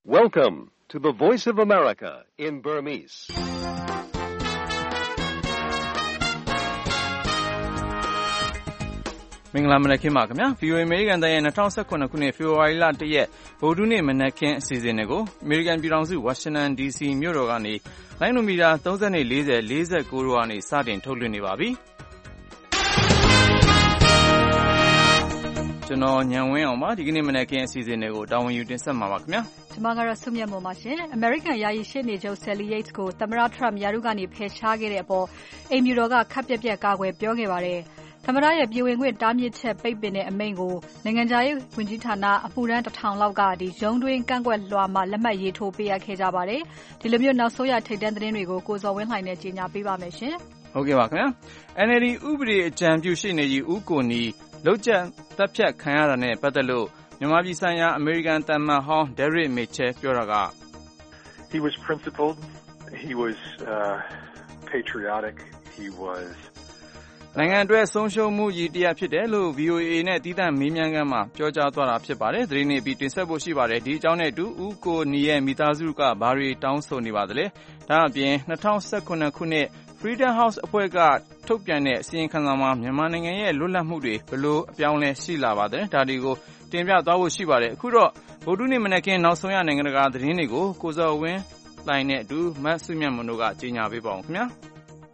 Welcome to the Voice of America in Burmese. ။မင်္ဂလာမနက်ခင်းပါခင်ဗျာ VOA American တိုင်းရဲ့2019ခုနှစ်ဖေဖော်ဝါရီလ1ရက်ဗုဒ္ဓနေ့မနက်ခင်းအစီအစဉ်တွေကို American ပြည်ထောင်စု Washington DC မြို့တော်ကနေလိုင်းနိုမီတာ30နဲ့40 49တို့ကနေစတင်ထုတ်လွှင့်နေပါပြီ။ကျွန်တော်ညံဝင်းအောင်ပါဒီကနေ့မနက်ခင်းအစီအစဉ်တွေကိုတာဝန်ယူတင်ဆက်မှာပါခင်ဗျာ။ကျွန်မကတော့ဆုမြတ်မို့ပါရှင်။ American ယာယီရှေ့နေချုပ် Sally Yates ကိုသမ္မတ Trump ယာရုကနေဖယ်ရှားခဲ့တဲ့အပေါ်အိမ်ဖြူတော်ကခပ်ပြက်ပြက်ကာကွယ်ပြောခဲ့ပါတယ်။သမ္မတရဲ့ပြည်ဝင်ခွင့်တားမြစ်ချက်ပိတ်ပင်တဲ့အမိန့်ကိုနိုင်ငံခြားရေးဝန်ကြီးဌာနအမှုထမ်း1000လောက်ကရုံးတွင်းကန့်ကွက်လွှာမှာလက်မှတ်ရေးထိုးပေးအပ်ခဲ့ကြပါတယ်။ဒီလိုမျိုးနောက်ဆုံးရထိပ်တန်းသတင်းတွေကိုကိုဇော်ဝင်းလှိုင်နဲ့ကြီးညာပေးပါမယ်ရှင်။ဟုတ်ကဲ့ပါခင်ဗျာ။ NLD ဥပဒေအကြံပြုရှေ့နေကြီးဦးကိုနီလောက်ကျန်တပ်ဖြတ်ခံရတာနဲ့ပတ်သက်လို့မြန်မာပြည်ဆိုင်ရာအမေရိကန်တမန်ဟောင်း Derek Mitchell ပြောတာက He was principled, he was patriotic, he was နိုင်ငံအတွက်ဆုံးရှုံးမှုကြီးတရားဖြစ်တယ်လို့ VOA နဲ့တည်တံ့မေးမြန်းခန်းမှာပြောကြားသွားတာဖြစ်ပါတယ်။သတင်းတွေပြီးတင်ဆက်ဖို့ရှိပါတယ်။ဒီအကြောင်းနဲ့အတူဦးကိုနီရဲ့မိသားစုကဘာတွေတောင်းဆိုနေပါသလဲ။ဒါအပြင်2019ခုနှစ် Freedom House အဖွဲ့ကထုတ်ပြန်တဲ့အစီရင်ခံစာမှာမြန်မာနိုင်ငံရဲ့လွတ်လပ်မှုတွေဘယ်လိုအပြောင်းလဲရှိလာပါသလဲ။ဒါတွေကိုတင်ပြသွားဖို့ရှိပါတယ်။အခုတော့ဗုဒ္ဓနေ့မနက်ခင်းနောက်ဆုံးရနိုင်ငံတကာသတင်းတွေကိုကိုဇော်ဝင်းလိုင်းနဲ့အတူမတ်စုမြတ်မွန်တို့ကကြီးညာပေးပါအောင်ခင်ဗျာ။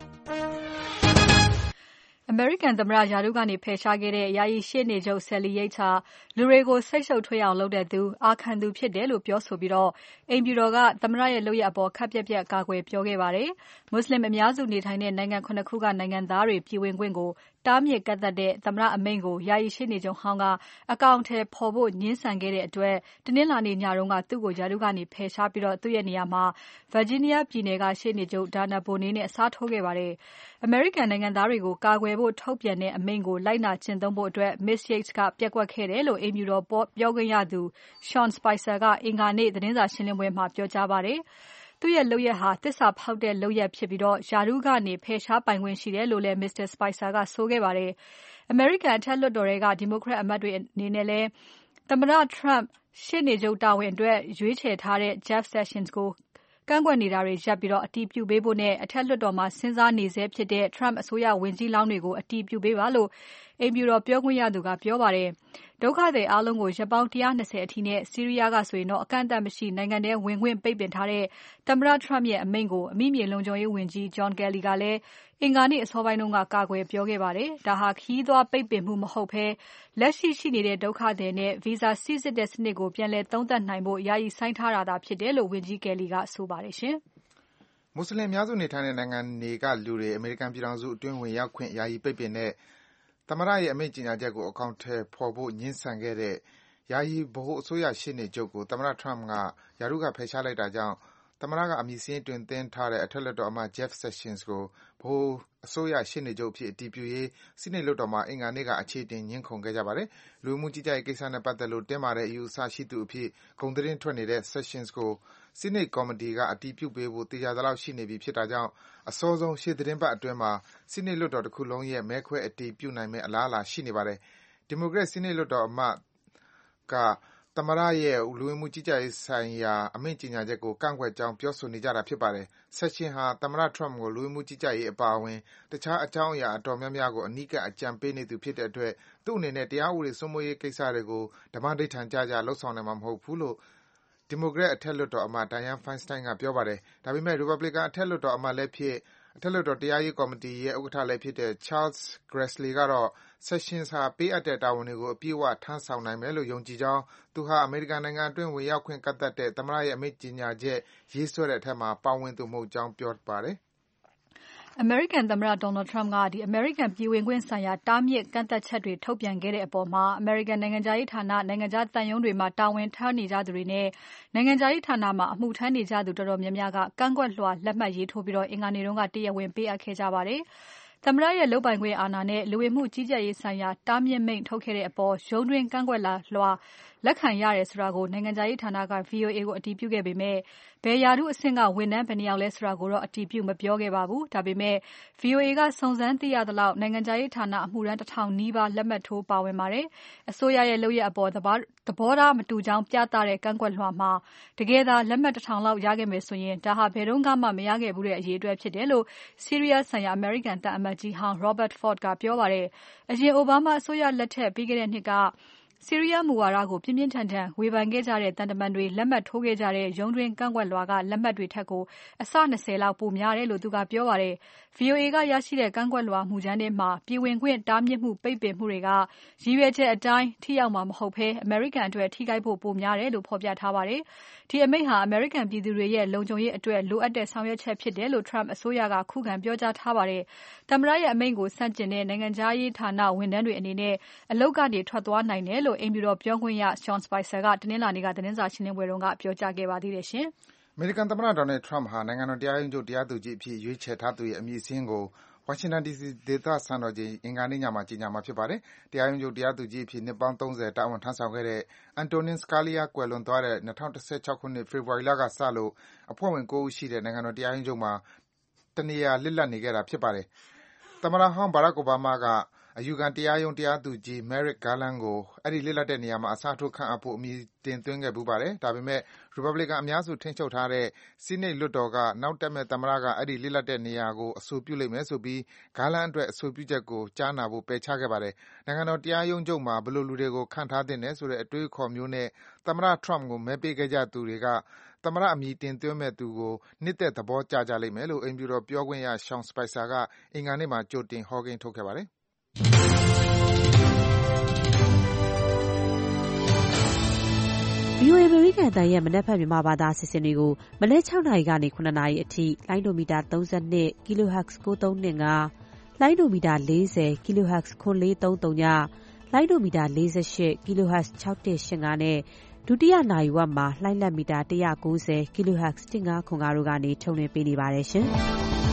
American သမ္မတယာရုကနေဖယ်ရှားခဲ့တဲ့ယာယီရှေ့နေချုပ် Sally Yates ဟာလူတွေကိုစိတ်ရှုပ်ထွေးအောင်လုပ်တဲ့သူအာခံသူဖြစ်တယ်လို့ပြောဆိုပြီးအိမ်ဖြူတော်ကသမ္မတရဲ့လုပ်ရပ်အပေါ်ခပ်ပြက်ပြက်ကာကွယ်ပြောခဲ့ပါတယ်။မွတ်စလင်အများစုနေထိုင်တဲ့နိုင်ငံ9ခုကနိုင်ငံသားတွေပြည်ဝင်ခွင့်ကိုတားမြစ်ကန့်သတ်တဲ့သမ္မတအမိန့်ကိုယာယီရှေ့နေချုပ်ဟောင်းကအကောင့်ထဲပေါ်ဖို့ညှင်းဆန်ခဲ့တဲ့အတွက်တနင်္လာနေ့ညတုန်းကသူ့ကိုယာရုကနေဖယ်ရှားပြီးသူ့ရဲ့နေရာမှာ Virginia ပြည်နယ်ကရှေ့နေချုပ် Dana Bonet နဲ့အစားထိုးခဲ့ပါတယ်။ American နိုင်ငံသားတွေကိုကာကွယ်ဖို့ထုတ်ပြန်တဲ့အမိန့်ကိုလိုက်နာကျင့်သုံးဖို့အတွက် Miss Yates ကပျက်ကွက်ခဲ့တယ်လို့အိမ်ဖြူတော်ပြောခွင့်ရသူ Sean Spicer ကအင်္ဂါနေ့သတင်းစာရှင်းပွဲမှာပြောကြားပါတယ်။သူ့ရဲ့လုပ်ရပ်ဟာသစ္စာဖောက်တဲ့လုပ်ရပ်ဖြစ်ပြီးယာရုကနေဖယ်ရှားပိုင်ခွင့်ရှိတယ်လို့လည်း Mr. Spicer ကဆိုခဲ့ပါတယ်။ American အထက်လွှတ်တော်တွေကဒီမိုကရက်အမတ်တွေအနေနဲ့လည်းသမ္မတ Trump ရှေ့နေချုပ်တာဝန်အတွက်ရွေးချယ်ထားတဲ့ Jeff Sessions ကိုကန့်ကွက်နေတာတွေရပ်ပြီးအတည်ပြုပေးဖို့နဲ့အထက်လွှတ်တော်မှာစဉ်းစားနေဆဲဖြစ်တဲ့ Trump အစိုးရဝန်ကြီးလောင်းတွေကိုအတည်ပြုပေးပါလို့အိမ်ဖြူတော်ပြောခွင့်ရသူကပြောပါတယ်။ဒုက္ခသည်အားလုံးကိုရက်ပေါင်း120အထိနဲ့ဆီးရီးယားကဆိုရင်အကန့်အသတ်မရှိနိုင်ငံထဲဝင်ခွင့်ပိတ်ပင်ထားတဲ့သမ္မတ Trump ရဲ့အမိန့်ကိုအမိမြေလုံခြုံရေးဝန်ကြီး John Kelly ကလည်းအင်္ဂါနေ့အစောပိုင်းကကာကွယ်ပြောခဲ့ပါတယ်။ဒါဟာခရီးသွားပိတ်ပင်မှုမဟုတ်ဘဲလက်ရှိနေတဲ့ဒုက္ခသည်နဲ့ Visa စိစစ်တဲ့စနစ်ကိုပြန်လည်သုံးသပ်နိုင်ဖို့ယာယီဆိုင်းထားတာသာဖြစ်တယ်လို့ဝန်ကြီး Kelly ကဆိုပါတယ်ရှင်။မွတ်စလင်အများစုနေထိုင်တဲ့နိုင်ငံတွေကလူတွေအမေရိကန်ပြည်ထောင်စုအတွင်းဝင်ရောက်ခွင့်ယာယီပိတ်ပင်တဲ့သမ္မတရဲ့အမိန့်ကြေညာချက်ကိုအကောင့်ထဲပေါ်ဖို့ညှင်းဆန်ခဲ့တဲ့ယာယီဗဟိုအစိုးရရှေ့နေချုပ်ကိုသမ္မတ Trump ကယာရုကဖယ်ရှားလိုက်တာကြောင့်သမ္မတကအမည်စာရင်းတင်သွင်းထားတဲ့အထက်လွှတ်တော်အမတ် Jeff Sessions ကိုဗဟိုအစိုးရရှေ့နေချုပ်အဖြစ်အတည်ပြုရေးဆီးနိတ်လွှတ်တော်မှာအင်္ဂါနေ့ကအခြေအတင်ငြင်းခုန်ခဲ့ကြပါတယ်။လူဝင်မှုကြီးကြပ်ရေးကိစ္စနဲ့ပတ်သက်လို့တင်းမာတဲ့အယူအဆရှိသူအဖြစ်ဂုဏ်သတင်းထွက်နေတဲ့ Sessions ကိုဆီးနိတ်ကော်မတီကအတည်ပြုပေးဖို့သေချာသလောက်ရှိနေပြီဖြစ်တာကြောင့်အစောဆုံးရှေ့သီတင်းပတ်အတွင်းမှာဆီးနိတ်လွှတ်တော်တခုလုံးရဲ့မဲခွဲအတည်ပြုနိုင်မယ့်အလားအလာရှိနေပါတယ်။ဒီမိုကရက်ဆီးနိတ်လွှတ်တော်အမတ်ကသမ္မတရဲ့လူဝင်မှုကြီးကြပ်ရေးဆိုင်ရာအမိန့်ကြေညာချက်ကိုကန့်ကွက်ကြောင်းပြောဆိုနေကြတာဖြစ်ပါတယ်။ Sessions ဟာသမ္မတ Trump ကိုလူဝင်မှုကြီးကြပ်ရေးအပါအဝင်တခြားအကြောင်းအရာအတော်များများကိုအနီးကပ်အကြံပေးနေသူဖြစ်တဲ့အတွက်သူ့အနေနဲ့တရားဥပဒေစိုးမိုးရေးကိစ္စတွေကိုဓမ္မဓိဋ္ဌာန်ကျကျလုပ်ဆောင်နိုင်မှာမဟုတ်ဘူးလို့ဒီမိုကရက်အထက်လွှတ်တော်အမတ် Dianne Feinstein ကပြောပါတယ်။ဒါပေမဲ့ Republican အထက်လွှတ်တော်အမတ်လည်းဖြစ်အထက်လွှတ်တော်တရားရေးကော်မတီရဲ့ဥက္ကဋ္ဌလည်းဖြစ်တဲ့ Charles Grassley ကတော့ Sessions ဟာပေးအပ်တဲ့တာဝန်တွေကိုအပြည့်အဝထမ်းဆောင်နိုင်မယ်လို့ယုံကြည်ကြောင်းသူဟာအမေရိကန်နိုင်ငံအတွင်းဝင်ရောက်ခွင့်ကန့်သတ်တဲ့သမ္မတရဲ့အမိန့်ကြေညာချက်ရေးဆွဲတဲ့အထက်မှာပါဝင်သူမဟုတ်ကြောင်းပြောပါတယ်။ American သမ္မတ Donald Trump ကAmerican ပြည်ဝင်ခွင့်ဆိုင်ရာတားမြစ်ကန့်သတ်ချက်တွေထုတ်ပြန်ခဲ့တဲ့အပေါ်American နိုင်ငံခြားရေးဌာနနိုင်ငံခြားသံရုံးတွေမှာတာဝန်ထမ်းနေကြသူတွေနဲ့နိုင်ငံခြားရေးဌာနမှာအမှုထမ်းနေကြသူတော်တော်များများကကန့်ကွက်လွှာလက်မှတ်ရေးထိုးပြီးအင်္ဂါနေ့ကတရားဝင်ပေးအပ်ခဲ့ကြပါတယ်။သမ္မတရဲ့လုပ်ပိုင်ခွင့်အာဏာနဲ့လူဝင်မှုကြီးကြပ်ရေးဆိုင်ရာတားမြစ်မိန့်ထုတ်ခဲ့တဲ့အပေါ်ရုံးတွင်းကန့်ကွက်လွှာလက်ခံရတယ်ဆိုတာကိုနိုင်ငံခြားရေးဌာနက VOA ကိုအတည်ပြုခဲ့ပေမဲ့ဘယ်ရာထူးအဆင့်ကဝန်ထမ်းဘယ်နှစ်ယောက်လဲဆိုတာကိုတော့အတည်ပြုမပြောခဲ့ပါဘူး။ဒါပေမဲ့ VOA ကစုံစမ်းသိရသလောက်နိုင်ငံခြားရေးဌာနအမှုထမ်း1000နီးပါးလက်မှတ်ထိုးပါဝင်ပါတယ်။အစိုးရရဲ့လုပ်ရပ်အပေါ်သဘောထားမတူကြောင်းပြသတဲ့ကန့်ကွက်လွှာမှာတကယ်သာလက်မှတ်1000လောက်ရခဲ့မယ်ဆိုရင်ဒါဟာဘယ်တော့မှမရခဲ့ဘူးတဲ့အရေးအတွက်ဖြစ်တယ်လို့ဆီးရီးယားဆိုင်ရာအမေရိကန်တပ်အမတ်ကြီးဟောင်း Robert Ford ကပြောပါတယ်။အရင်အိုဘားမားအစိုးရလက်ထက်ပြီးခဲ့တဲ့နှစ်ကဆီးရီးယားမူဝါဒကိုပြင်းပြင်းထန်ထန်ဝေဖန်ခဲ့ကြတဲ့တန်တမန်တွေလက်မှတ်ထိုးခဲ့ကြတဲ့ရုံးတွင်းကန့်ကွက်လွှာကလက်မှတ်တွေထက်ကိုအဆ20လောက်ပိုများတယ်လို့သူကပြောပါတယ်။ VOA ကရရှိတဲ့ကန့်ကွက်လွှာမူကြမ်းထဲမှာပြည်ဝင်ခွင့်တားမြစ်မှုပိတ်ပင်မှုတွေကရည်ရွယ်ချက်အတိုင်းထိရောက်မှာမဟုတ်ဘဲအမေရိကန်အတွက်ထိခိုက်ဖို့ပိုများတယ်လို့ဖော်ပြထားပါတယ်။ဒီအမိန့်ဟာအမေရိကန်ပြည်သူတွေရဲ့လုံခြုံရေးအတွက်လိုအပ်တဲ့ဆောင်ရွက်ချက်ဖြစ်တယ်လို့ Trump အစိုးရကခုခံပြောကြားထားပါတယ်။သမ္မတရဲ့အမိန့်ကိုဆန့်ကျင်တဲ့နိုင်ငံခြားရေးဌာနဝန်ထမ်းတွေအနေနဲ့အလုပ်ကနေထွက်သွားနိုင်တယ်လို့အိမ်ဖြူတော်ပြောခွင့်ရ Sean Spicer ကတနင်္လာနေ့ကသတင်းစာရှင်းပွဲကပြောကြားခဲ့ပါသေးတယ်ရှင်။အမေရိကန်သမ္မတ Donald Trump ဟာနိုင်ငံတော်တရားရုံးချုပ်တရားသူကြီးအဖြစ်ရွေးချယ်ထားသူရဲ့အမည်စာရင်းကိုဝါရှင်တန် DC ဒေသစံတော်ချိန်အင်္ဂါနေ့ညမှာကြေညာမှာဖြစ်ပါတယ်။တရားရုံးချုပ်တရားသူကြီးအဖြစ်နှစ်ပေါင်း30တာဝန်ထမ်းဆောင်ခဲ့တဲ့ Antonin Scalia ကွယ်လွန်သွားတဲ့2016ခုနှစ်ဖေဖော်ဝါရီလကစလို့အဖွဲ့ဝင်9ဦးရှိတဲ့နိုင်ငံတော်တရားရုံးချုပ်မှာတနေရာလစ်လပ်နေခဲ့တာဖြစ်ပါတယ်။သမ္မတဟောင်း Barack Obama ကအယူခံတရားရုံးတရားသူကြီး Merrick Garland ကိုအဲဒီလစ်လပ်တဲ့နေရာမှာအစားထိုးခန့်အပ်ဖို့အမည်တင်သွင်းခဲ့ဖူးပါတယ်။ဒါပေမဲ့ Republican အများစုထိန်းချုပ်ထားတဲ့ Senate လွှတ်တော်ကနောက်တက်မယ့်သမ္မတကအဲဒီလစ်လပ်တဲ့နေရာကိုအဆိုပြုလိမ့်မယ်ဆိုပြီး Garland အတွက်အဆိုပြုချက်ကိုကြားနာဖို့ပယ်ချခဲ့ပါတယ်။နိုင်ငံတော်တရားရုံးချုပ်မှာဘယ်လိုလူတွေကိုခန့်ထားသင့်တယ်ဆိုတဲ့အတွေးအခေါ်မျိုးနဲ့သမ္မတ Trump ကိုမဲပေးခဲ့ကြသူတွေကသမ္မတအမည်တင်သွင်းမယ့်သူကိုနှစ်သက်သဘောကျကြလိမ့်မယ်လို့အိမ်ဖြူတော်ပြောခွင့်ရ Sean Spicer ကအင်္ဂါနေ့မှာကြိုတင်ဟောကိန်းထုတ်ခဲ့ပါတယ်။ VOA အမေရိကန်အသံရဲ့မနက်ဖြန်မြန်မာဘာသာအစီအစဉ်တွေကိုမနက်6နာရီကနေ9နာရီအထိလိုင်းဒိုမီတာ32 kHz 9325လိုင်းဒိုမီတာ40 kHz 9430ညလိုင်းဒိုမီတာ48 kHz 6185နဲ့ဒုတိယနာရီဝက်မှာလှိုင်းလက်မီတာ190 kHz 1505တို့ကနေထုတ်လွှင့်ပေးနေပါတယ်ရှင်။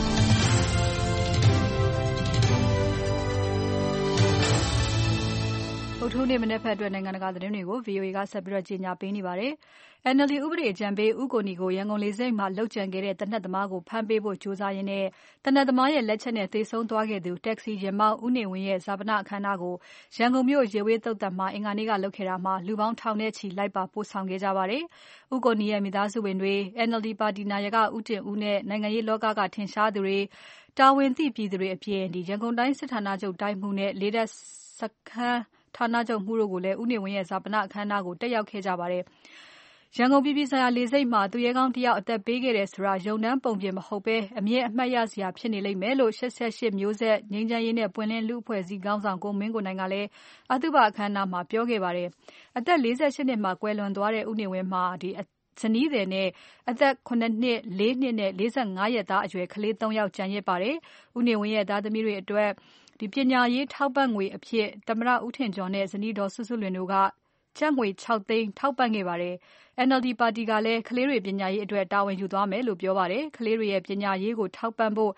ဗုဒ္ဓဟူးနေ့မနက်ဖက်အတွက်နိုင်ငံတကာသတင်းတွေကို VOA ကဆက်ပြီးကြီးညာပေးနေပါတယ်။ NLD ဥပဒေအကြံပေးဦးကိုနီကိုရန်ကုန်လေဆိပ်မှာလှုပ်ကြံခဲ့တဲ့တနက်သမားကိုဖမ်းပေးဖို့ကြိုးစားရင်းနဲ့တနက်သမားရဲ့လက်ချက်နဲ့သေဆုံးသွားခဲ့သူတက္ကစီယာဉ်မောင်းဦးနေဝင်းရဲ့ဈာပနအခမ်းအနားကိုရန်ကုန်မြို့ရေဝေးသုတ်တံမှာအင်္ဂါနေ့ကလုပ်ခဲ့တာမှာလူပေါင်းထောင်နဲ့ချီလိုက်ပါပို့ဆောင်ခဲ့ကြပါတယ်။ဦးကိုနီရဲ့မိသားစုဝင်တွေ NLD ပါတီနာယကဦးတင်ဦးနဲ့နိုင်ငံရေးလောကကထင်ရှားသူတွေတာဝန်သိပြည်သူတွေအပြင်ရန်ကုန်တိုင်းစစ်ဌာနချုပ်တိုင်းမှူးနဲ့လေးတပ်စခန်းဌာနချုပ်မှူးတို့ကိုလည်းဦးနေဝင်းရဲ့ဈာပနအခမ်းအနားကိုတက်ရောက်ခဲ့ကြပါတယ်။ရန်ကုန်ပြည်ပြည်ဆိုင်ရာလေဆိပ်မှာသူရဲကောင်းတယောက်အသက်ပေးခဲ့တယ်ဆိုတာယုံနှန်းပုံပြင်မဟုတ်ဘဲအမြဲအမှတ်ရစရာဖြစ်နေလိမ့်မယ်လို့88မျိုးဆက်ငြိမ်းချမ်းရေးနဲ့ပွင့်လင်းလူ့အဖွဲ့အစည်းခေါင်းဆောင်ကိုမင်းကိုနိုင်ကလည်းအသုဘအခမ်းအနားမှာပြောခဲ့ပါတယ်။အသက်48နှစ်မှာကွယ်လွန်သွားတဲ့ဦးနေဝင်းမှာဇနီးသည်နဲ့အသက်9နှစ်4နှစ်နဲ့45ရက်သားအရွယ်ကလေး3ယောက်ကျန်ရစ်ပါတယ်။ဦးနေဝင်းရဲ့သားသမီးတွေအတွက်ပညာရေးထောက်ပံ့ငွေအဖြစ်သမ္မတဦးထင်ကျော်နဲ့ဇနီးဒေါ်စုစုလွင်တို့ကကျပ်ငွေ6သိန်းထောက်ပံ့ခဲ့ပါတယ်။ NLD ပါတီကလည်းကလေးတွေပညာရေးအတွက်တာဝန်ယူသွားမယ်လို့ပြောပါတယ်။ကလေးတွေရဲ့ပညာရေးကိုထောက်ပံ့ဖို့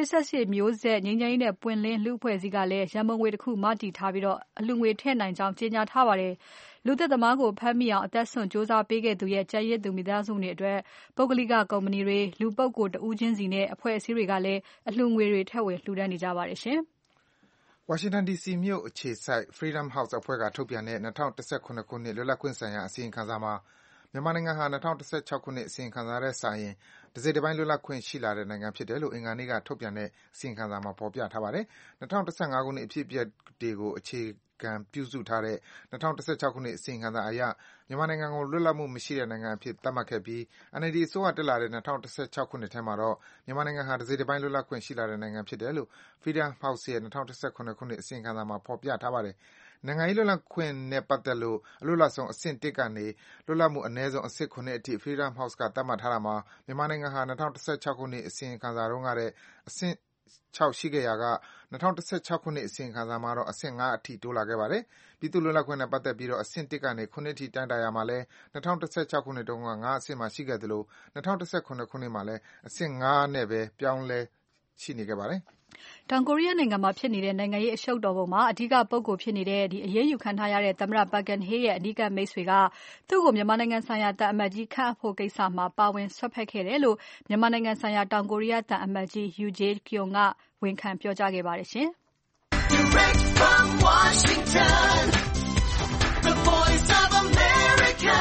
88မျိုးဆက်ငြိမ်းချမ်းရေးနဲ့ပွင့်လင်းလူ့အဖွဲ့အစည်းကလည်းရန်ပုံငွေတစ်ခုမတည်ထားပြီးအလှငွေထည့်နိုင်ကြောင်းကြေညာထားပါတယ်။လူသစ်သမားကိုဖမ်းမိအောင်အသက်ဆွန့်စ조사ပေးခဲ့သူရဲ့ကျန်ရစ်သူမိသားစုတွေအတွက်ပုဂ္ဂလိကကုမ္ပဏီတွေလူပုဂ္ဂိုလ်တဦးချင်းစီနဲ့အဖွဲ့အစည်းတွေကလည်းအလှငွေတွေထည့်ဝင်လှူဒါန်းနေကြပါတယ်ရှင်။ဝါရှင်တန် DC မြို့အခြေစိုက် Freedom House အဖွဲ့ကထုတ်ပြန်တဲ့2017ခုနှစ်လွတ်လပ်ခွင့်ဆိုင်ရာအစီရင်ခံစာမှာမြန်မာနိုင်ငံဟာ2016ခုနှစ်အစီရင်ခံစာထက်စာရင်တစိတ်တပိုင်းလွတ်လပ်ခွင့်ရှိလာတဲ့နိုင်ငံဖြစ်တယ်လို့အင်္ဂါနေ့ကထုတ်ပြန်တဲ့အစီရင်ခံစာမှာဖော်ပြထားပါတယ်။2015ခုနှစ်အဖြစ်အပျက်တွေကိုအခြေခံပြုစုထားတဲ့2016ခုနှစ်အစီရင်ခံစာအရမြန်မာနိုင်ငံကိုလွတ်လပ်မှုမရှိတဲ့နိုင်ငံအဖြစ်သတ်မှတ်ခဲ့ပြီး NLD အစိုးရတက်လာတဲ့2016ခုနှစ်ထဲမှာတော့မြန်မာနိုင်ငံဟာတစိတ်တပိုင်းလွတ်လပ်ခွင့်ရှိလာတဲ့နိုင်ငံဖြစ်တယ်လို့ Freedom House ရဲ့2017ခုနှစ်အစီရင်ခံစာမှာဖော်ပြထားပါတယ်။နိုင်ငံရေးလွတ်လပ်ခွင့်နဲ့ပတ်သက်လို့အလွတ်လပ်ဆုံးအဆင့်1ကနေလွတ်လပ်မှုအနည်းဆုံးအဆင့်9အထိ Freedom House ကသတ်မှတ်ထားတာမှာမြန်မာနိုင်ငံဟာ2016ခုနှစ်အစီရင်ခံစာတုန်းကတဲ့အဆင့်6ရှိခဲ့ရာက2016ခုနှစ်အစီရင်ခံစာမှာတော့အဆင့်5အထိတိုးလာခဲ့ပါတယ်။ပြည်သူ့လွတ်လပ်ခွင့်နဲ့ပတ်သက်ပြီးအဆင့်1ကနေ9အထိတိုင်းတာရမှာလဲ2016ခုနှစ်တုန်းက5အဆင့်မှာရှိခဲ့သလို2019ခုနှစ်မှာလဲအဆင့်5နဲ့ပဲပြောင်းလဲရှိနေခဲ့ပါတယ်။တောင်ကိုရီးယားနိုင်ငံမှာဖြစ်နေတဲ့နိုင်ငံရေးအရှုပ်တော်ပုံမှာအဓိကပုဂ္ဂိုလ်ဖြစ်နေတဲ့အရေးယူခံထားရတဲ့သမ္မတ Park Geun-hye ရဲ့အနီးကပ်မိတ်ဆွေကသူ့ကိုမြန်မာနိုင်ငံဆိုင်ရာသံအမတ်ကြီးခန့်အပ်ဖို့ကိစ္စမှာပါဝင်စွက်ဖက်ခဲ့တယ်လို့မြန်မာနိုင်ငံဆိုင်ရာတောင်ကိုရီးယားသံအမတ်ကြီး Yoo Jae-kyung ကဝန်ခံပြောကြားခဲ့ပါတယ်ရှင်။ Direct from Washington, the voice of America,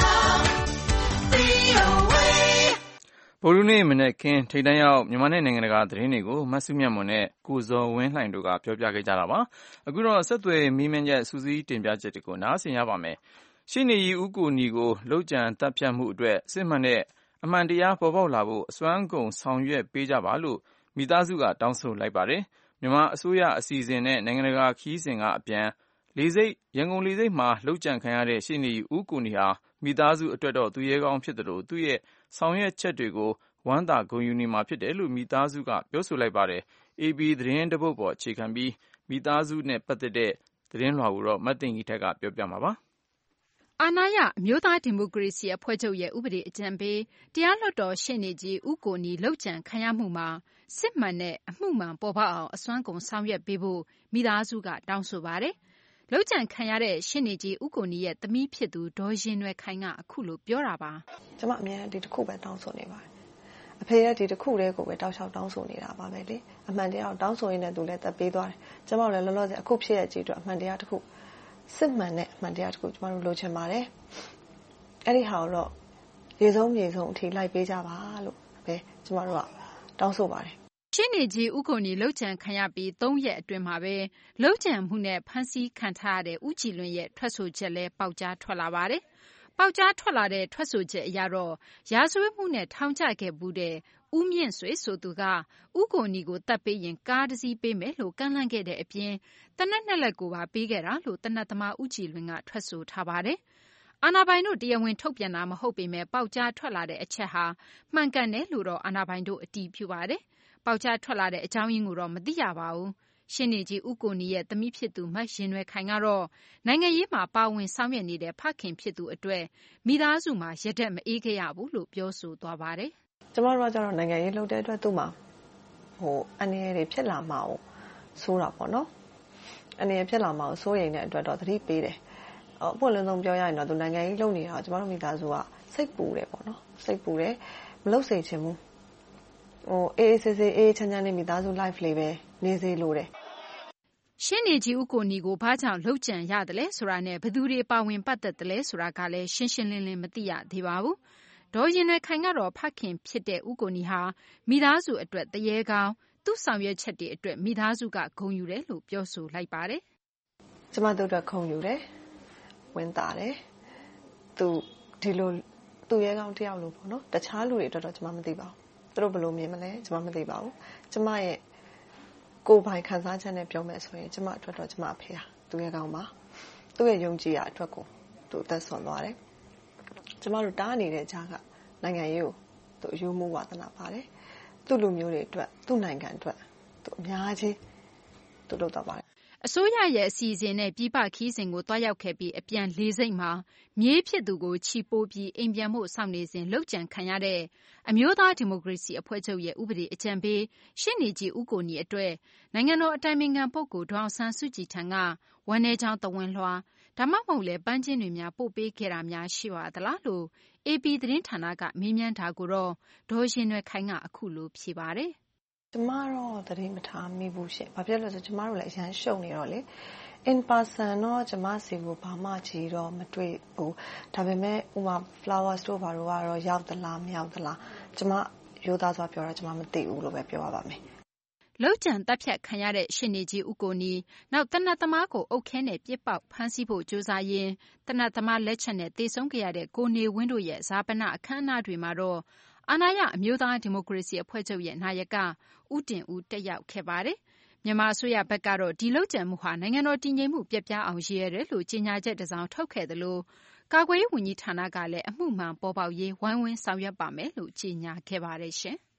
VOA ဗုဒ္ဓနေ့မနေ့ကထိပ်တန်းရောက်မြန်မာနိုင်ငံတကာသတင်းတွေကိုမဆုမြတ်မွန်နဲ့ကိုဇော်ဝင်းလှိုင်တို့ကပြောပြခဲ့ကြတာပါအခုတော့ဆက်သွယ်မေးမြန်းချက်စူးစီးတင်ပြချက်တွေကိုနားဆင်ရပါမယ်ရှင်းနေရီဦးကိုနီကိုလှုပ်ကြံတပ်ဖြတ်မှုအတွက်စစ်မှန်တဲ့အမှန်တရားပေါ်ပေါက်လာဖို့အစွမ်းကုန်ဆောင်ရွက်ပေးကြပါလို့မိသားစုကတောင်းဆိုလိုက်ပါတယ်မြန်မာအစိုးရအစီအစဉ်နဲ့နိုင်ငံတကာခီးစဉ်ကအပြန်ရန်ကုန်လေဆိပ်မှာလှုပ်ကြံခံရတဲ့ရှင်းနေရီဦးကိုနီဟာမိသားစုအတွက်တော့သူရဲကောင်းဖြစ်တယ်လို့သူ့ရဲ့ဆောင်ရွက်ချက်တွေကိုဝမ်းသာဂုဏ်ယူနေမှာဖြစ်တယ်လို့မိသားစုကပြောဆိုလိုက်ပါတယ်။ AP သတင်းတပုဒ်ပေါ်အခြေခံပြီးမိသားစုနဲ့ပတ်သက်တဲ့သတင်းလွှာကိုတော့မသိင်္ဂီထက်ကပြောပြမှာပါ။အာဏာရအမျိုးသားဒီမိုကရေစီအဖွဲ့ချုပ်ရဲ့ဥပဒေအကြံပေးတရားလွှတ်တော်ရှေ့နေကြီးဦးကိုနီလှုပ်ကြံခံရမှုမှာစစ်မှန်တဲ့အမှုမှန်ပေါ်ပေါက်အောင်အစွမ်းကုန်ဆောင်ရွက်ပေးဖို့မိသားစုကတောင်းဆိုပါတယ်။လှုပ်ကြံခံရတဲ့ရှေ့နေကြီးဦးကိုနီရဲ့သမီးဖြစ်သူဒေါ်ရင်နွယ်ခိုင်ကအခုလိုပြောတာပါ။ကျမအမြဲဒီတစ်ခုပဲတောင်းဆိုနေပါတယ်။အဖေရဲ့ဒီတစ်ခုတည်းကိုပဲတောက်လျှောက်တောင်းဆိုနေတာပါပဲလေ။အမှန်တရားကိုတောင်းဆိုရင်းနဲ့သူလည်းသက်ပေးသွားတယ်။ကျမလည်းလောလောဆယ်အခုဖြစ်ရဲ့ကြည့်တော့အမှန်တရားတစ်ခုစစ်မှန်တဲ့အမှန်တရားတစ်ခုကျမတို့လိုချင်ပါတယ်။အဲ့ဒီဟာကိုတော့ရေဆုံးအထိလိုက်ပေးကြပါလို့ပဲကျမတို့ကတောင်းဆိုပါတယ်။ရှင်းနေကြီးဦးကိုနီလှုပ်ကြံခံရပြီး3ရက်အတွင်းမှာပဲလှုပ်ကြံမှုနဲ့ဖမ်းဆီးခံထားရတဲ့ဦးကြည်လွင်ရဲ့ထွက်ဆိုချက်လဲပေါက်ကြားထွက်လာပါတယ်။ပေါက်ကြားထွက်လာတဲ့ထွက်ဆိုချက်အရတော့ရာဇဝတ်မှုနဲ့ထောင်ချခဲ့မှုတဲ့ဦးမြင့်ဆွေဆိုသူကဦးကိုနီကိုတပ်ပေးရင်ကားတစ်စီးပေးမယ်လို့ကန့်လန့်ခဲ့တဲ့အပြင်တနက်2လက်ကိုပါပေးခဲ့တာလို့တနက်သမားဦးကြည်လွင်ကထွက်ဆိုထားပါတယ်။အာဏာပိုင်တို့တရားဝင်ထုတ်ပြန်တာမဟုတ်ပေမဲ့ပေါက်ကြားထွက်လာတဲ့အချက်ဟာမှန်ကန်တယ်လို့တော့အာဏာပိုင်တို့အတည်ပြုပါတယ်။ပေါက်ကြားထွက်လာတဲ့အကြောင်းရင်းကိုတော့မသိရပါဘူး။ရှင်းနေကြီးဦးကိုနီရဲ့သမီးဖြစ်သူမရင်နွယ်ခိုင်ကတော့နိုင်ငံရေးမှာပါဝင်ဆောင်ရွက်နေတဲ့ဖခင်ဖြစ်သူအတွက်မိသားစုမှာရတဲ့မအေးခဲ့ရဘူးလို့ပြောဆိုသွားပါတယ်။ကျမတို့ကကျတော့နိုင်ငံရေးလုပ်တဲ့အတွက်သူ့မှာအနေရတွေဖြစ်လာမှာကိုစိုးတာပေါ့နော်။အနေရဖြစ်လာမှာကိုစိုးရိမ်တဲ့အတွက်တော့သတိပေးတယ်။အပေါ်လုံးဆုံးပြောရရင်တော့သူနိုင်ငံရေးလုပ်နေတာကျမတို့မိသားစုကစိတ်ပူတယ်ပေါ့နော်။စိတ်ပူတယ်မလုပ်စေချင်ဘူး။အေးချမ်းချမ်းလေးမိသားစု life လေးပဲနေစေလိုတယ်ရှင်းနေကြီးဦးကိုနီကိုဘာကြောင့်လှုပ်ကြံရတယ်လဲဆိုတာနဲ့ဘယ်သူတွေပါဝင်ပတ်သက်တယ်လဲဆိုတာကလည်းရှင်းရှင်းလင်းလင်းမသိရသေးပါဘူး။ဒေါ်ရင်နွယ်ခိုင်ကတော့ဖခင်ဖြစ်တဲ့ဦးကိုနီဟာမိသားစုအတွက်တရေကောင်းသူ့ဆောင်ရွက်ချက်တွေအတွက်မိသားစုကဂုဏ်ယူတယ်လို့ပြောဆိုလိုက်ပါတယ်။ကျမတို့အတွက်ဂုဏ်ယူတယ်ဝင်တာတယ်သူဒီလိုသူရဲကောင်းတယောက်လို့ပေါ့နော်တခြားလူတွေအတွက်တော့ကျမမသိပါဘူး။သူတို့ဘယ်လိုမြင်မလဲကျမမသိပါဘူး။ကျမရဲ့ကိုယ်ပိုင်ခံစားချက်နဲ့ပြောမယ်ဆိုရင်ကျမအတွက်တော့ကျမအဖေဟာသူရဲ့ကောင်းပါသူ့ရဲ့ယုံကြည်ရာအတွက်ကိုသူအသက်ဆုံးသွားတယ်ကျမတို့တားနေတဲ့ကြားကနိုင်ငံရေးကိုသူအယူမှုဝါသနာပါတယ်သူ့လူမျိုးတွေအတွက်သူ့နိုင်ငံအတွက်သူအများကြီးသူလုပ်တော့ပါတယ်အစိုးရရဲ့အစီအစဉ်နဲ့ပြည်ပခီးစဉ်ကိုတွားရောက်ခဲ့ပြီးအပြန်လေးစိတ်မှာမြေးဖြစ်သူကိုချီပိုးပြီးအိမ်ပြန်မှုစောင့်နေစဉ်လှုပ်ကြံခံရတဲ့အမျိုးသားဒီမိုကရေစီအဖွဲ့ချုပ်ရဲ့ဥပဒေအကြံပေးရှင်းနေကြီးဦးကိုနီအတွက်နိုင်ငံတော်အတိုင်ပင်ခံပုဂ္ဂိုလ်ဒေါအောင်ဆန်းစုကြည်ထံကဝန်내ကြောင်းတဝန်လွှာဒါမှမဟုတ်လဲပန်းချင်းတွေများပို့ပေးခဲ့တာများရှိပါသလားလို့ AP သတင်းဌာနကမေးမြန်းတာကိုတော့ဒေါ်ရင်နွယ်ခိုင်ကအခုလိုဖြေပါတယ်ကျမတော့သတိမထားမိဘူးရှင်။ဘာဖြစ်လို့လဲဆိုကျမတို့လည်းအရန်ရှုံနေတော့လေ in person တော့ကျမစီကိုဘာမှကြီးတော့မတွေ့ဘူး။ဒါပေမဲ့ဥမာ flower store ဘာလို့ကတော့ရောက်သလားမရောက်သလားကျမရိုးသားစွာပြောတာကျမမသိဘူးလို့ပဲပြောရပါမယ်။လှုပ်ကြံတပ်ဖြတ်ခံရတဲ့ရှင်နေကြီးဦးကိုနီနောက်တနတ်သမားကိုအုတ်ခဲနဲ့ပြစ်ပေါက်ဖမ်းဆီးဖို့ကြိုးစားရင်းတနတ်သမားလက်ချက်နဲ့တေဆုံးခဲ့ရတဲ့ကိုနေဝင်းတို့ရဲ့ဇာပနအခမ်းအနားတွေမှာတော့အာဏာရအမျိုးသားဒီမိုကရေစီအဖွဲ့ချုပ်ရဲ့နာယကဦးတင်ဦးတက်ရောက်ခဲ့ပါတယ်။မြန်မာအစိုးရဘက်ကတော့ဒီလှုပ်ကြံမှုဟာနိုင်ငံတော်တည်ငြိမ်မှုပျက်ပြားအောင်ရည်ရွယ်တယ်လို့ကြေညာချက်တစ်စောင်ထုတ်ခဲ့သလိုကာကွယ်ရေးဝန်ကြီးဌာနကလည်းအမှုမှန်ပေါ်ပေါက်ရေးဝိုင်းဝန်းဆောင်ရွက်ပါမယ်လို့ကြေညာခဲ့ပါတယ်ရှင်။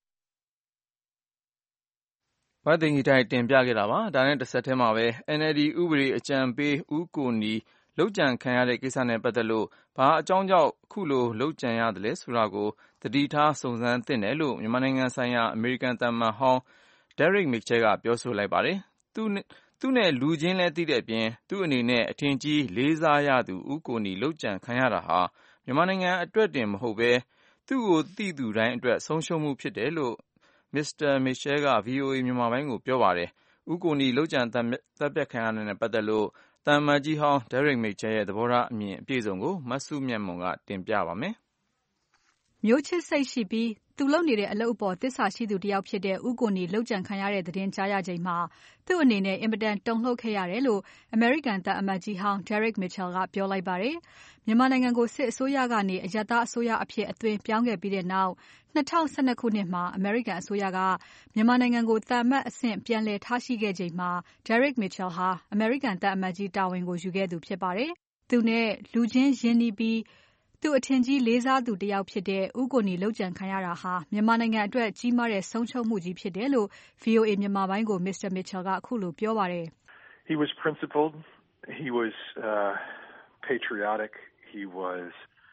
မသိင်္ဂီထိုက်တင်ပြခဲ့တာပါ။ဒါနဲ့တစ်ဆက်တည်းမှာပဲ NLD ဥပဒေအကြံပေးဦးကိုနီလှုပ်ကြံခံရတဲ့ကိစ္စနဲ့ပတ်သက်လို့ဘာအကြောင်းကြောင့်ခုလိုလှုပ်ကြံရတယ်ဆိုတာကိုသတိထားစုံစမ်းသင့်တယ်လို့မြန်မာနိုင်ငံဆိုင်ရာအမေရိကန်သံအမတ်ဟောင်း Derek Mitchell ကပြောဆိုလိုက်ပါတယ်။သူနဲ့လူချင်းလဲသိတဲ့အပြင်သူ့အနေနဲ့အထင်ကြီးလေးစားရသူဦးကိုနီလုပ်ကြံခံရတာဟာမြန်မာနိုင်ငံအတွက်တင်မဟုတ်ဘဲသူ့ကိုသိသူတိုင်းအတွက်ဆုံးရှုံးမှုဖြစ်တယ်လို့ Mr. Mitchell က VOA မြန်မာပိုင်းကိုပြောပါတယ်။ဦးကိုနီလုပ်ကြံသတ်ဖြတ်ခံရတာနဲ့ပတ်သက်လို့သံအမတ်ကြီးဟောင်း Derek Mitchell ရဲ့သဘောထားအမြင်အပြည့်အစုံကိုမစုမြတ်မွန်ကတင်ပြပါမယ်။မျိုးချစ်စိတ်ရှိပြီးသူလုပ်နေတဲ့အလုပ်အပေါ်သစ္စာရှိသူတယောက်ဖြစ်တဲ့ဦးကိုနီလုပ်ကြံခံရတဲ့သတင်းကြားရချိန်မှာသူ့အနေနဲ့အင်မတန်တုန်လှုပ်ခဲ့ရတယ်လို့ American သံအမတ်ကြီးဟောင်း Derek Mitchell ကပြောလိုက်ပါတယ်။မြန်မာနိုင်ငံကိုစစ်အစိုးရကနေအရပ်သားအစိုးရအဖြစ်အသွင်ပြောင်းခဲ့ပြီးတဲ့နောက်2012ခုနှစ်မှာ American အစိုးရကမြန်မာနိုင်ငံကိုသံအမတ်အဆင့်ပြန်လည်ထားရှိခဲ့ချိန်မှာ Derek Mitchell ဟာ American သံအမတ်ကြီးတာဝန်ကိုယူခဲ့သူဖြစ်ပါတယ်။သူနဲ့လူချင်းရင်းနှီးပြီးသူအထင်ကြီးလေးစားသူတယောက်ဖြစ်တဲ့ဦးကိုနီလုပ်ကြံခံရတာဟာမြန်မာနိုင်ငံအတွက်ကြီးမားတဲ့ဆုံးရှုံးမှုကြီးဖြစ်တယ်လို့ VOA မြန်မာပိုင်းကို Mr. Mitchell ကအခုလိုပြောပါတယ်။ He was principled. He was patriotic. He was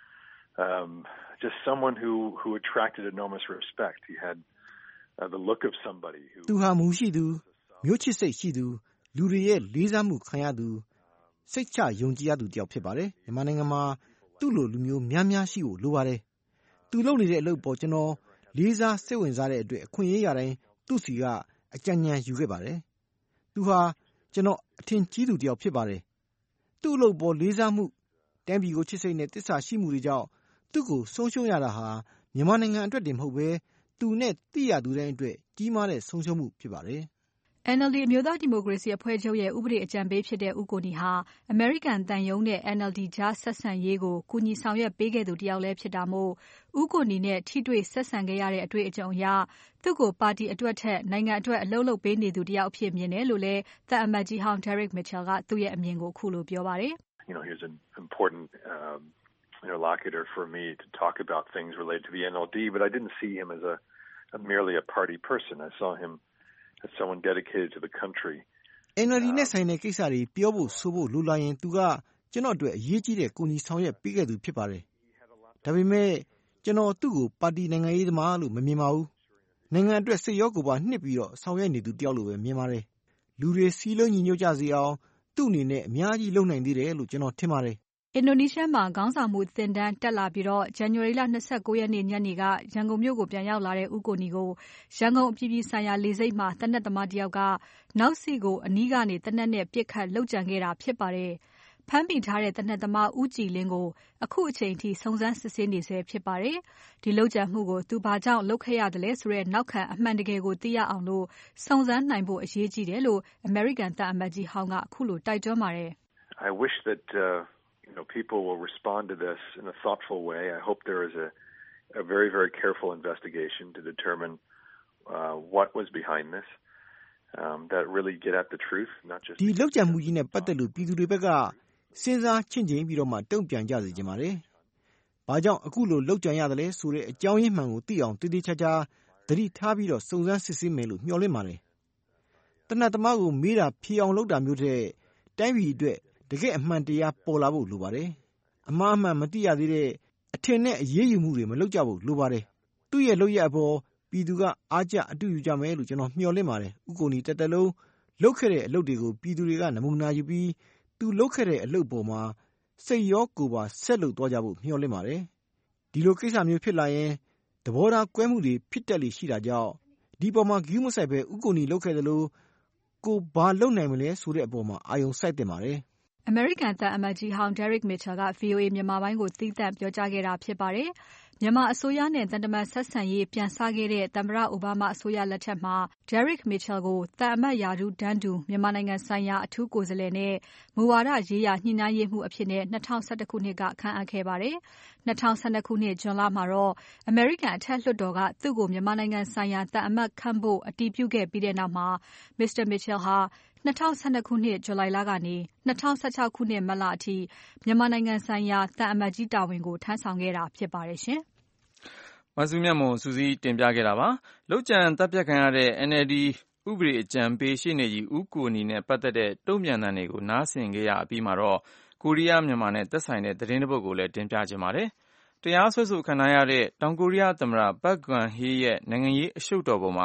just someone who attracted enormous respect. He had the look of somebody who သူဟာမူရှိသူမျိုးချစ်စိတ်ရှိသူလူတွေရဲ့လေးစားမှုခံရသူစိတ်ချယုံကြည်ရသူတယောက်ဖြစ်ပါတယ်။မြန်မာနိုင်ငံမှာသူ့လိုလူမျိုးများများရှိဖို့လိုပါတယ်။သူလုပ်နေတဲ့အလုပ်ပေါ်ကျွန်တော်လေးစားစိတ်ဝင်စားတဲ့အတွက်အခွင့်အရေးရတိုင်းသူ့စီကအကြံဉာဏ်ယူခဲ့ပါတယ်။သူဟာကျွန်တော်အထင်ကြီးသူတယောက်ဖြစ်ပါတယ်။သူ့အလုပ်ပေါ်လေးစားမှုတန်းပြည်ကိုချစ်စိတ်နဲ့တစ္ဆာရှိမှုတွေကြောင့်သူ့ကိုဆုံးရှုံးရတာဟာမြန်မာနိုင်ငံအတွက်တင်မဟုတ်ဘဲသူနဲ့သိရသူတိုင်းအတွက်ကြီးမားတဲ့ဆုံးရှုံးမှုဖြစ်ပါတယ်။ NLD အမျိုးသားဒီမိုကရေစီအဖွဲ့ချုပ်ရဲ့ဥပဒေအကြံပေးဖြစ်တဲ့ဦးကိုနီဟာအမေရိကန်သံရုံးနဲ့ NLD ကြားဆက်ဆံရေးကိုကူညီဆောင်ရွက်ပေးခဲ့သူတယောက်လည်းဖြစ်တာမို့ဦးကိုနီနဲ့ထိတွေ့ဆက်ဆံခဲ့ရတဲ့အတွေ့အကြုံအရသူ့ကိုပါတီအတွက်ထက်နိုင်ငံအတွက်အလုပ်လုပ်ပေးနေသူတယောက်အဖြစ်မြင်တယ်လို့လည်းသံအမတ်ကြီးဟောင်း Derek Mitchell ကသူ့ရဲ့အမြင်ကိုခုလိုပြောပါတယ်။ He was an important interlocutor for me to talk about things related to the NLD, but I didn't see him as merely a party person. I saw him as someone dedicated to the country. NLD နဲ့ဆိုင်တဲ့ကိစ္စတွေပြောဖို့ဆိုဖို့လိုလာရင်သူကကျွန်တော်အတွက်အရေးကြီးတဲ့ကိုကြီးဆောင်ရွက်ပေးခဲ့သူဖြစ်ပါတယ်။ဒါပေမဲ့ကျွန်တော်သူ့ကိုပါတီနိုင်ငံရေးသမားလို့မမြင်ပါဘူး။နိုင်ငံအတွက်စိတ်ရောကိုယ်ပါနှစ်ပြီးတော့ဆောင်ရွက်နေသူတယောက်လိုပဲမြင်ပါတယ်။လူတွေစီးလုံးညီညွတ်ကြစေအောင်သူ့အနေနဲ့အများကြီးလုပ်နိုင်သေးတယ်လို့ကျွန်တော်ထင်ပါတယ်။အင်ဒိုနီးရှားမှာခေါင်းဆောင်မှုသင်တန်းတက်လာပြီးတော့ဇန်နဝါရီလ29ရက်နေ့ညနေကရန်ကုန်မြို့ကိုပြန်ရောက်လာတဲ့ဦးကိုနီကိုရန်ကုန်အပြည်ပြည်ဆိုင်ရာလေဆိပ်မှာတနက်သမားတယောက်ကနောက်စီကိုအနီးကနေတနက်နဲ့ပြစ်ခတ်လှုပ်ကြံခဲ့တာဖြစ်ပါတယ်။ဖမ်းမိထားတဲ့တနက်သမားဦးကြည်လင်းကိုအခုအချိန်ထိစုံစမ်းစစ်ဆေးနေဆဲဖြစ်ပါတယ်။ဒီလှုပ်ကြံမှုကိုသူဘာကြောင့်လုပ်ခဲ့ရတယ်လဲဆိုတဲ့နောက်ခံအမှန်တကယ်ကိုသိရအောင်လို့စုံစမ်းနိုင်ဖို့အရေးကြီးတယ်လို့ American သံအမတ်ကြီးဟောင်းကအခုလိုတိုက်တွန်းပါတယ်။ I wish that people will respond to this in a thoughtful way. I hope there is a very, very careful investigation to determine what was behind this, that really get at the truth, not just... ဒီလောက်ကြံမှုကြီးနဲ့ပတ်သက်လို့ပြည်သူတွေဘက်ကစဉ်းစားချင့်ချိန်ပြီးတော့မှတုံ့ပြန်ကြစေချင်ပါတယ်။ဘာကြောင့်အခုလိုလောက်ကြံရတယ်လဲဆိုတဲ့အကြောင်းရင်းမှန်ကိုသိအောင်တည်တည်ချာချာသတိထားပြီးတော့စုံစမ်းစစ်ဆေးမယ်လို့မျှော်လင့်ပါတယ်။တနတ်သမားကိုမေးတာဖြေအောင်လုပ်တာမျိုးတဲ့တိုင်းပြည်အတွက်တကယ်အမှန်တရားပေါ်လာဖို့လိုပါတယ်။အမှားအမှန်မသိရသေးတဲ့အထင်နဲ့အရေးယူမှုတွေမလုပ်ကြဖို့လိုပါတယ်။သူ့ရဲ့လုပ်ရအပေါ်ပြည်သူကအားကျအတူယူကြမယ်လို့ကျွန်တော်မျှော်လင့်ပါတယ်။ဥကိုနီတက်တက်လုံးလုပ်ခဲ့တဲ့အလုပ်တွေကိုပြည်သူတွေကနမူနာယူပြီးသူလုပ်ခဲ့တဲ့အလုပ်ပေါ်မှာစိတ်ရောကိုယ်ပါဆက်လုပ်သွားကြဖို့မျှော်လင့်ပါတယ်။ဒီလိုကိစ္စမျိုးဖြစ်လာရင်သဘောထားကွဲမှုတွေဖြစ်တတ်လိရှိတာကြောင့်ဒီပေါ်မှာဂရုမစိုက်ပဲဥကိုနီလုပ်ခဲ့သလိုကိုဘာလုပ်နိုင်မလဲဆိုတဲ့အပေါ်မှာအာရုံစိုက်တင်ပါတယ်။ American သံအမတ်ကြီးဟောင်း Derek Mitchell က VOA မြန်မာပိုင်းကိုသီးသန့်ပြောကြားခဲ့တာဖြစ်ပါတယ်။မြန်မာအစိုးရနဲ့သံတမန်ဆက်ဆံရေးပြန်စခဲ့တဲ့သမ္မတအိုဘားမားအစိုးရလက်ထက်မှာ Derek Mitchell ကိုသံအမတ်ရာထူးတန်းတူမြန်မာနိုင်ငံဆိုင်ရာအထူးကိုယ်စားလှယ်နဲ့မူဝါဒရေးရာညှိနှိုင်းရေးမှူးအဖြစ်နဲ့2011ခုနှစ်ကခန့်အပ်ခဲ့ပါတယ်။2012ခုနှစ်ဇွန်လမှာတော့ American အထက်လွှတ်တော်ကသူ့ကိုမြန်မာနိုင်ငံဆိုင်ရာသံအမတ်ခန့်ဖို့အတည်ပြုခဲ့ပြီးတဲ့နောက်မှာ Mr. Mitchell ဟာ2012ခုနှစ်ဇူလိုင်လကနေ2016ခုနှစ်မတ်လအထိမြန်မာနိုင်ငံဆိုင်ရာသံအမတ်ကြီးတာဝန်ကိုထမ်းဆောင်ခဲ့တာဖြစ်ပါတယ်ရှင်။မစုမြတ်မွန်စူးစီးတင်ပြခဲ့တာပါ။လုပ်ကြံတပ်ဖြတ်ခံရတဲ့ NLD ဥပဒေအကြံပေးရှေ့နေကြီးဦးကိုနီနဲ့ပတ်သက်တဲ့တုံ့ပြန်သံတွေကိုနားဆင်ခဲ့ရပြီးမှတော့ကိုရီးယားမြန်မာနဲ့သက်ဆိုင်တဲ့သတင်းတစ်ပုဒ်ကိုလည်းတင်ပြချင်ပါတယ်။ တရားစွဲဆိုခံထားရတဲ့တောင်ကိုရီးယားသမ္မတ Park Geun-hye ရဲ့နိုင်ငံရေးအရှုပ်တော်ပုံမှာ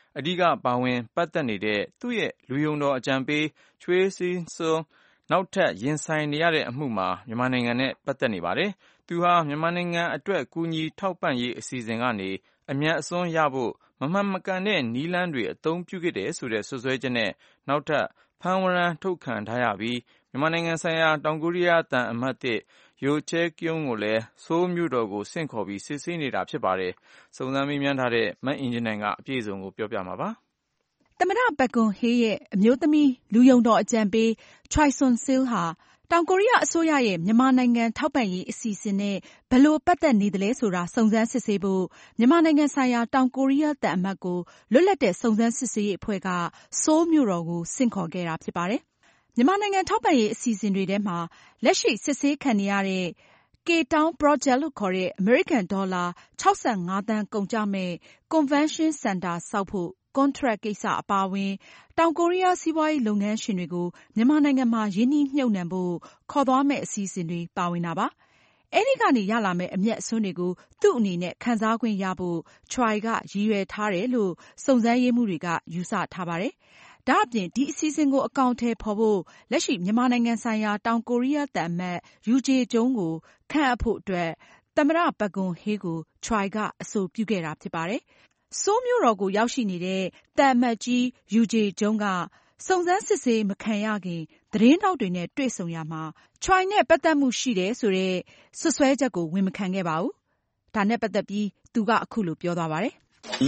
အဓိကပါဝင်ပတ်သက်နေတဲ့သူ့ရဲ့လူယုံတော်အကြံပေးချွေးစင်းစွန်းနောက်ထပ်ရင်ဆိုင်နေရတဲ့အမှုမှာမြန်မာနိုင်ငံနဲ့ပတ်သက်နေပါတယ်။သူဟာမြန်မာနိုင်ငံအတွက်ကူညီထောက်ပံ့ရေးအစီအစဉ်ကနေအမြတ်အစွန်းရဖို့မမှန်မကန်တဲ့နည်းလမ်းတွေအသုံးပြုခဲ့တယ်ဆိုတဲ့စွပ်စွဲချက်နဲ့နောက်ထပ်ဖမ်းဝရမ်းထုတ်ခံထားရပြီးမြန်မာနိုင်ငံဆိုင်ရာတောင်ကိုရီးယားသံအမတ်တစ်ယိုချဲကျုံကိုလည်းဆိုးလ်မြို့တော်ကိုဆင့်ခေါ်ပြီးစစ်ဆေးနေတာဖြစ်ပါတယ်။စုံစမ်းမေးမြန်းထားတဲ့မအင်ဂျင်နိုင်ကအပြည့်အစုံကိုပြောပြမှာပါ။သမ္မတပက်ဂွန်ဟေးရဲ့အမျိုးသမီးလူယုံတော်အကြံပေးချွိုင်ဆွန်ဆဲလ်ဟာတောင်ကိုရီးယားအစိုးရရဲ့မြန်မာနိုင်ငံထောက်ပံ့ရေးအစီအစဉ်နဲ့ဘယ်လိုပတ်သက်နေသလဲဆိုတာစုံစမ်းစစ်ဆေးဖို့မြန်မာနိုင်ငံဆိုင်ရာတောင်ကိုရီးယားသံအမတ်ကိုလွတ်လပ်တဲ့စုံစမ်းစစ်ဆေးရေးအဖွဲ့ကဆိုးလ်မြို့တော်ကိုဆင့်ခေါ်ခဲ့တာဖြစ်ပါတယ်။မြန်မာနိုင်ငံထောက်ပံ့ရေးအစီအစဉ်တွေထဲမှာလက်ရှိစစ်ဆေးခံနေရတဲ့ K-Town Project လို့ခေါ်တဲ့အမေရိကန်ဒေါ်လာ65သန်းကုန်ကျမဲ့ Convention Center ဆောက်ဖို့ကွန်ထရက်ကိစ္စအပါအဝင်တောင်ကိုရီးယားစီးပွားရေးလုပ်ငန်းရှင်တွေကိုမြန်မာနိုင်ငံမှာရင်းနှီးမြှုပ်နှံဖို့ခေါ်သွားမယ့်အစီအစဉ်တွေပါဝင်တာပါ။အဲဒီကနေရလာမယ့်အမြတ်အစွန်းတွေကိုသူ့အနေနဲ့ခံစားခွင့်ရဖို့ချွိုင်ကရည်ရွယ်ထားတယ်လို့စုံစမ်းရေးမှူးတွေကယူဆထားပါတယ်။ဒါအပြင်ဒီအစီအစဉ်ကိုအကောင်အထည်ဖော်ဖို့လက်ရှိမြန်မာနိုင်ငံဆိုင်ရာတောင်ကိုရီးယားသံအမတ်ယူဂျေကျုံကိုခန့်အပ်ဖို့အတွက်သမ္မတပက်ဂွန်ဟေးကိုချွိုင်ကအဆိုပြုခဲ့တာဖြစ်ပါတယ်။ဆိုးလ်မြို့တော်ကိုရောက်ရှိနေတဲ့သံအမတ်ကြီးယူဂျေကျုံကစုံစမ်းစစ်ဆေးမခံရခင်သတင်းထောက်တွေနဲ့တွေ့ဆုံရာမှာချွိုင်နဲ့ပတ်သက်မှုရှိတယ်ဆိုတဲ့စွပ်စွဲချက်ကိုဝန်မခံခဲ့ပါဘူး။ဒါနဲ့ပတ်သက်ပြီးသူကအခုလိုပြောသွားပါတယ်။